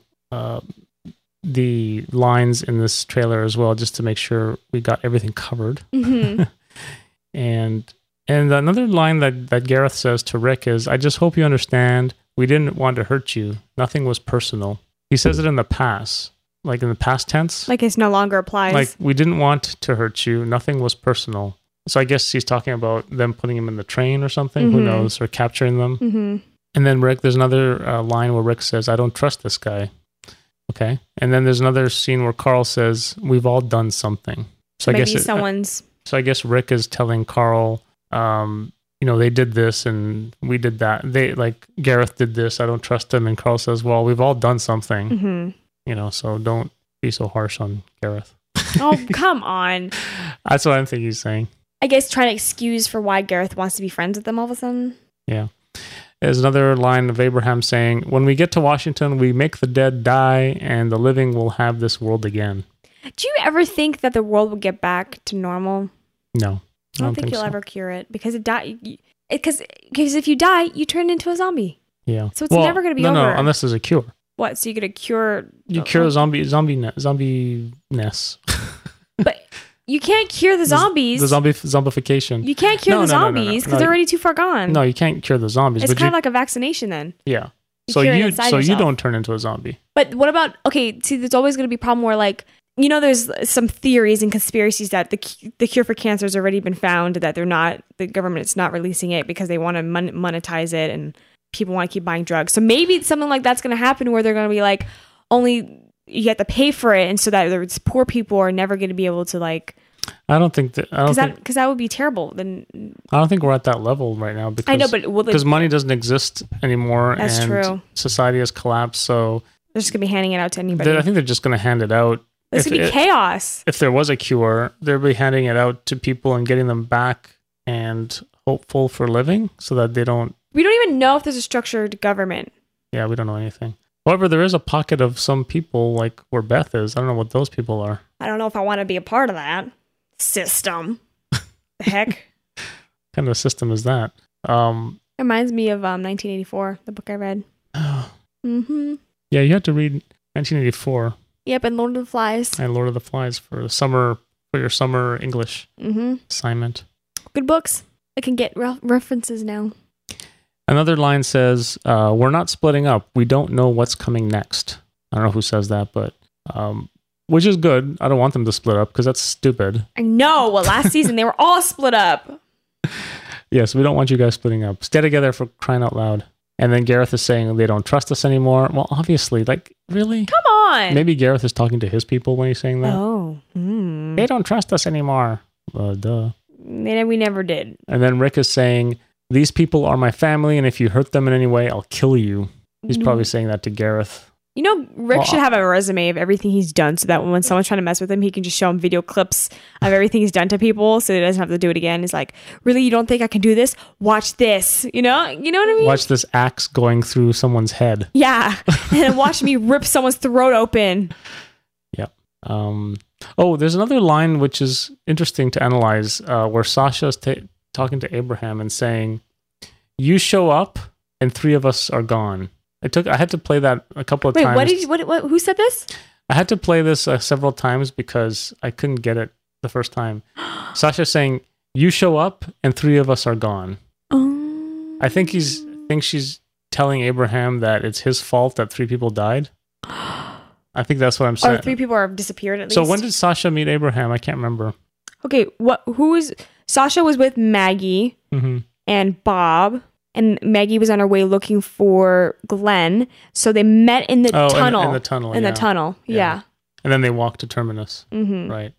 the lines in this trailer as well, just to make sure we got everything covered. Mm-hmm. And another line that Gareth says to Rick is, "I just hope you understand, we didn't want to hurt you. Nothing was personal." He says it in the past, like in the past tense. Like it no longer applies. Like, we didn't want to hurt you. Nothing was personal. So I guess he's talking about them putting him in the train or something. Mm-hmm. Who knows? Or capturing them. Mm-hmm. And then there's another line where Rick says, "I don't trust this guy." Okay. And then there's another scene where Carl says, "We've all done something." So maybe I guess someone's... So I guess Rick is telling Carl, they did this and we did that. Gareth did this. I don't trust him. And Carl says, "Well, we've all done something." Mm-hmm. So don't be so harsh on Gareth. Oh, come on. That's what I think he's saying. I guess trying to excuse for why Gareth wants to be friends with them all of a sudden. Yeah. There's another line of Abraham saying, "When we get to Washington, we make the dead die and the living will have this world again." Do you ever think that the world will get back to normal? No. I don't think you'll ever cure it because because if you die, you turn into a zombie. Yeah. So it's never going to be over. No, unless there's a cure. What? So you're going to cure... You cure the zombie-ness. But you can't cure the zombies. The zombification. You can't cure the zombies because they're already too far gone. No, you can't cure the zombies. It's kind of like a vaccination then. Yeah. You you don't turn into a zombie. But what about... Okay, see, there's always going to be a problem where like... there's some theories and conspiracies that the cure for cancer has already been found, that the government's not releasing it because they want to monetize it and people want to keep buying drugs. So maybe something like that's going to happen where they're going to be like, only you have to pay for it, and so that there's poor people are never going to be able to like... I don't think that... Because that would be terrible. Then I don't think we're at that level right now because... I know, but... Because money doesn't exist anymore. That's and true. Society has collapsed, so... They're just going to be handing it out to anybody. I think they're just going to hand it out. This would be chaos. If there was a cure, they'd be handing it out to people and getting them back and hopeful for living so that they don't... We don't even know if there's a structured government. Yeah, we don't know anything. However, there is a pocket of some people like where Beth is. I don't know what those people are. I don't know if I want to be a part of that system. The heck? What kind of a system is that? It reminds me of 1984, the book I read. Mm-hmm. Yeah, you had to read 1984. Yep, and Lord of the Flies. And Lord of the Flies for your summer English assignment. Good books. I can get references now. Another line says, "We're not splitting up. We don't know what's coming next." I don't know who says that, but which is good. I don't want them to split up because that's stupid. I know. Well, last season they were all split up. Yes, we don't want you guys splitting up. Stay together, for crying out loud. And then Gareth is saying they don't trust us anymore. Well, obviously, like, really? Come on. Maybe Gareth is talking to his people when he's saying that. Oh. They don't trust us anymore. Duh. We never did. And then Rick is saying, "These people are my family, and if you hurt them in any way, I'll kill you." He's probably saying that to Gareth. You know, Rick should have a resume of everything he's done so that when someone's trying to mess with him, he can just show him video clips of everything he's done to people so he doesn't have to do it again. He's like, really, you don't think I can do this? Watch this. You know what I mean? Watch this axe going through someone's head. Yeah. And then watch me rip someone's throat open. Yep. There's another line which is interesting to analyze where Sasha's talking to Abraham and saying, you show up and 3 of us are gone. I had to play that a couple of times. Wait, who said this? I had to play this several times because I couldn't get it the first time. Sasha's saying, you show up and 3 of us are gone. I think she's telling Abraham that it's his fault that 3 people died. I think that's what I'm saying. Or 3 people have disappeared at least. So when did Sasha meet Abraham? I can't remember. Okay, Sasha was with Maggie and Bob. And Maggie was on her way looking for Glenn. So they met in the tunnel. In the tunnel. In the tunnel. Yeah. And then they walked to Terminus. Right.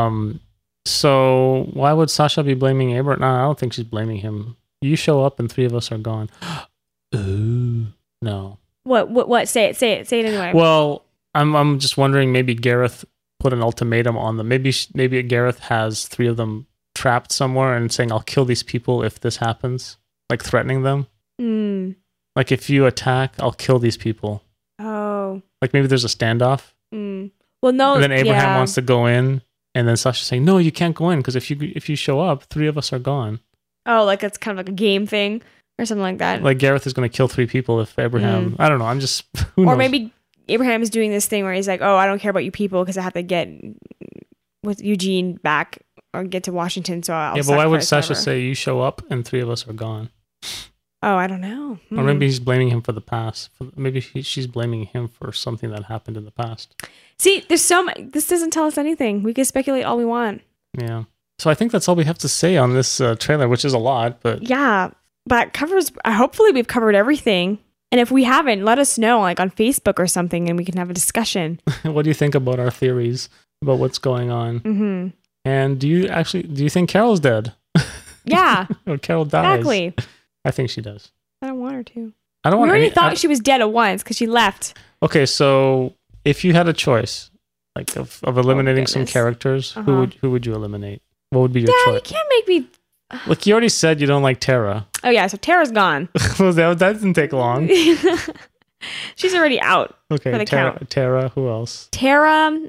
So why would Sasha be blaming Abraham? No, I don't think she's blaming him. You show up and 3 of us are gone. Ooh. No. What? Say it anyway. Well, I'm just wondering, maybe Gareth put an ultimatum on them. Maybe Gareth has 3 of them trapped somewhere and saying, I'll kill these people if this happens. Like threatening them. Like if you attack, I'll kill these people. Oh. Like maybe there's a standoff. Well, no. And then Abraham wants to go in, and then Sasha's saying, no, you can't go in because if you show up, 3 of us are gone. Oh, like it's kind of like a game thing or something like that. Like Gareth is going to kill 3 people if Abraham. I don't know. I'm just. Who knows? Or maybe Abraham is doing this thing where he's like, oh, I don't care about you people because I have to get with Eugene back or get to Washington. So I'll. Yeah, but why would Sasha say you show up and 3 of us are gone? Oh, I don't know. Or maybe he's blaming him for the past. Maybe she's blaming him for something that happened in the past. See, there's this doesn't tell us anything. We can speculate all we want. Yeah. So I think that's all we have to say on this trailer, which is a lot, but yeah, but covers. Hopefully, we've covered everything. And if we haven't, let us know, like on Facebook or something, and we can have a discussion. What do you think about our theories about what's going on? And do you think Carol's dead? Yeah. Or Carol dies? Exactly. I think she does. I don't want her to. I don't want. We already thought she was dead at once because she left. Okay, so if you had a choice, like of eliminating some characters, who would you eliminate? What would be your choice? You can't make me. Look, you already said you don't like Tara. Oh yeah, so Tara's gone. Well, that didn't take long. She's already out. Okay, for the count. Tara. Who else? Tara.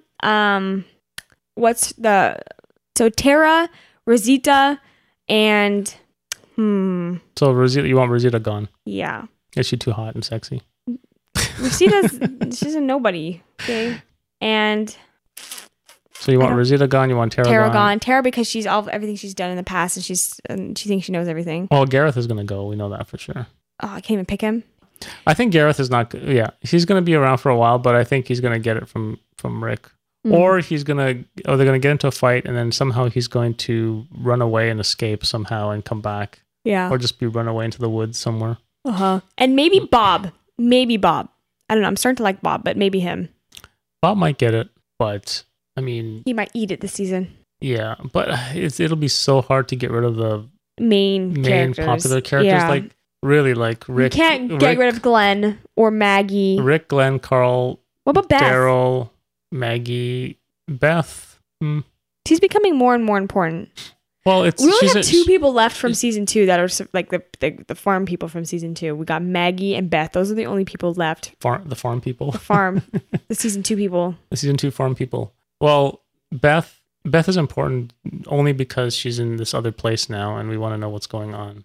Tara, Rosita, and So Rosita, you want Rosita gone? Yeah. Is she too hot and sexy? She's a nobody. Okay, and. So you want Rosita gone? You want Tara gone? Tara because she's everything she's done in the past, and she thinks she knows everything. Well, Gareth is gonna go. We know that for sure. Oh, I can't even pick him. I think Gareth is not. Yeah, he's gonna be around for a while, but I think he's gonna get it from Rick, or they're gonna get into a fight, and then somehow he's going to run away and escape somehow and come back. Yeah, or just be run away into the woods somewhere. And maybe Bob. I don't know. I'm starting to like Bob, but maybe him. Bob might get it, but. I mean, he might eat it this season. Yeah, but it'll be so hard to get rid of the main popular characters. Yeah. Like really, like Rick. You can't get rid of Glenn or Maggie. Rick, Glenn, Carl. What about Beth? Daryl, Maggie, Beth. She's becoming more and more important. Well, we only have 2 people left from season 2 that are like the farm people from season 2. We got Maggie and Beth. Those are the only people left. The farm people. The farm. The season 2 people. The season 2 farm people. Well, Beth is important only because she's in this other place now, and we want to know what's going on.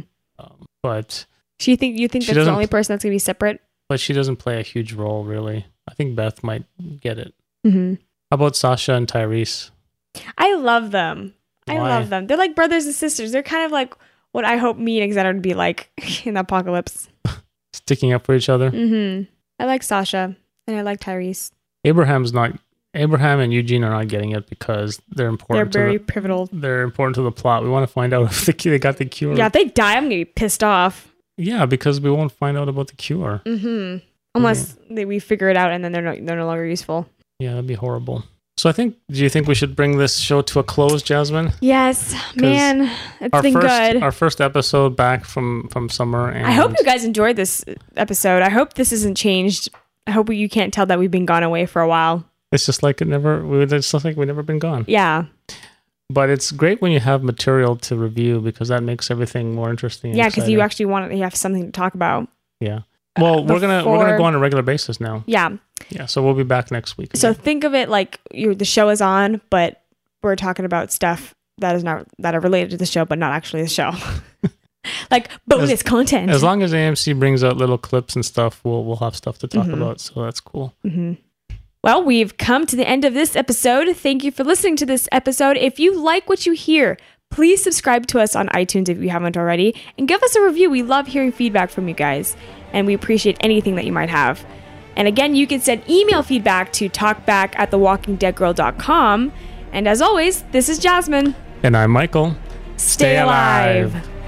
But you think that's the only person that's going to be separate? But she doesn't play a huge role, really. I think Beth might get it. How about Sasha and Tyrese? I love them. Why? I love them. They're like brothers and sisters. They're kind of like what I hope me and Xander would be like in the apocalypse. Sticking up for each other. I like Sasha, and I like Tyrese. Abraham and Eugene are not getting it because they're important. They're very pivotal. They're important to the plot. We want to find out if they got the cure. Yeah, if they die, I'm going to be pissed off. Yeah, because we won't find out about the cure. Unless we figure it out and then they're no longer useful. Yeah, that'd be horrible. So do you think we should bring this show to a close, Jasmine? Yes, man. It's been good. Our first episode back from summer. And I hope you guys enjoyed this episode. I hope this isn't changed I hope you can't tell that we've been gone away for a while. It's just like it's just like we've never been gone. Yeah. But it's great when you have material to review because that makes everything more interesting. Yeah, because you actually you have something to talk about. Yeah. Well, we're gonna go on a regular basis now. Yeah. Yeah. So we'll be back next week. So think of it like the show is on, but we're talking about stuff that are related to the show, but not actually the show. Like bonus content. As long as AMC brings out little clips and stuff, we'll have stuff to talk about. So that's cool. Mm-hmm. Well, we've come to the end of this episode. Thank you for listening to this episode. If you like what you hear, please subscribe to us on iTunes if you haven't already, and give us a review. We love hearing feedback from you guys, and we appreciate anything that you might have. And again, you can send email feedback to talkback@thewalkingdeadgirl.com. And as always, this is Jasmine. And I'm Michael. Stay alive.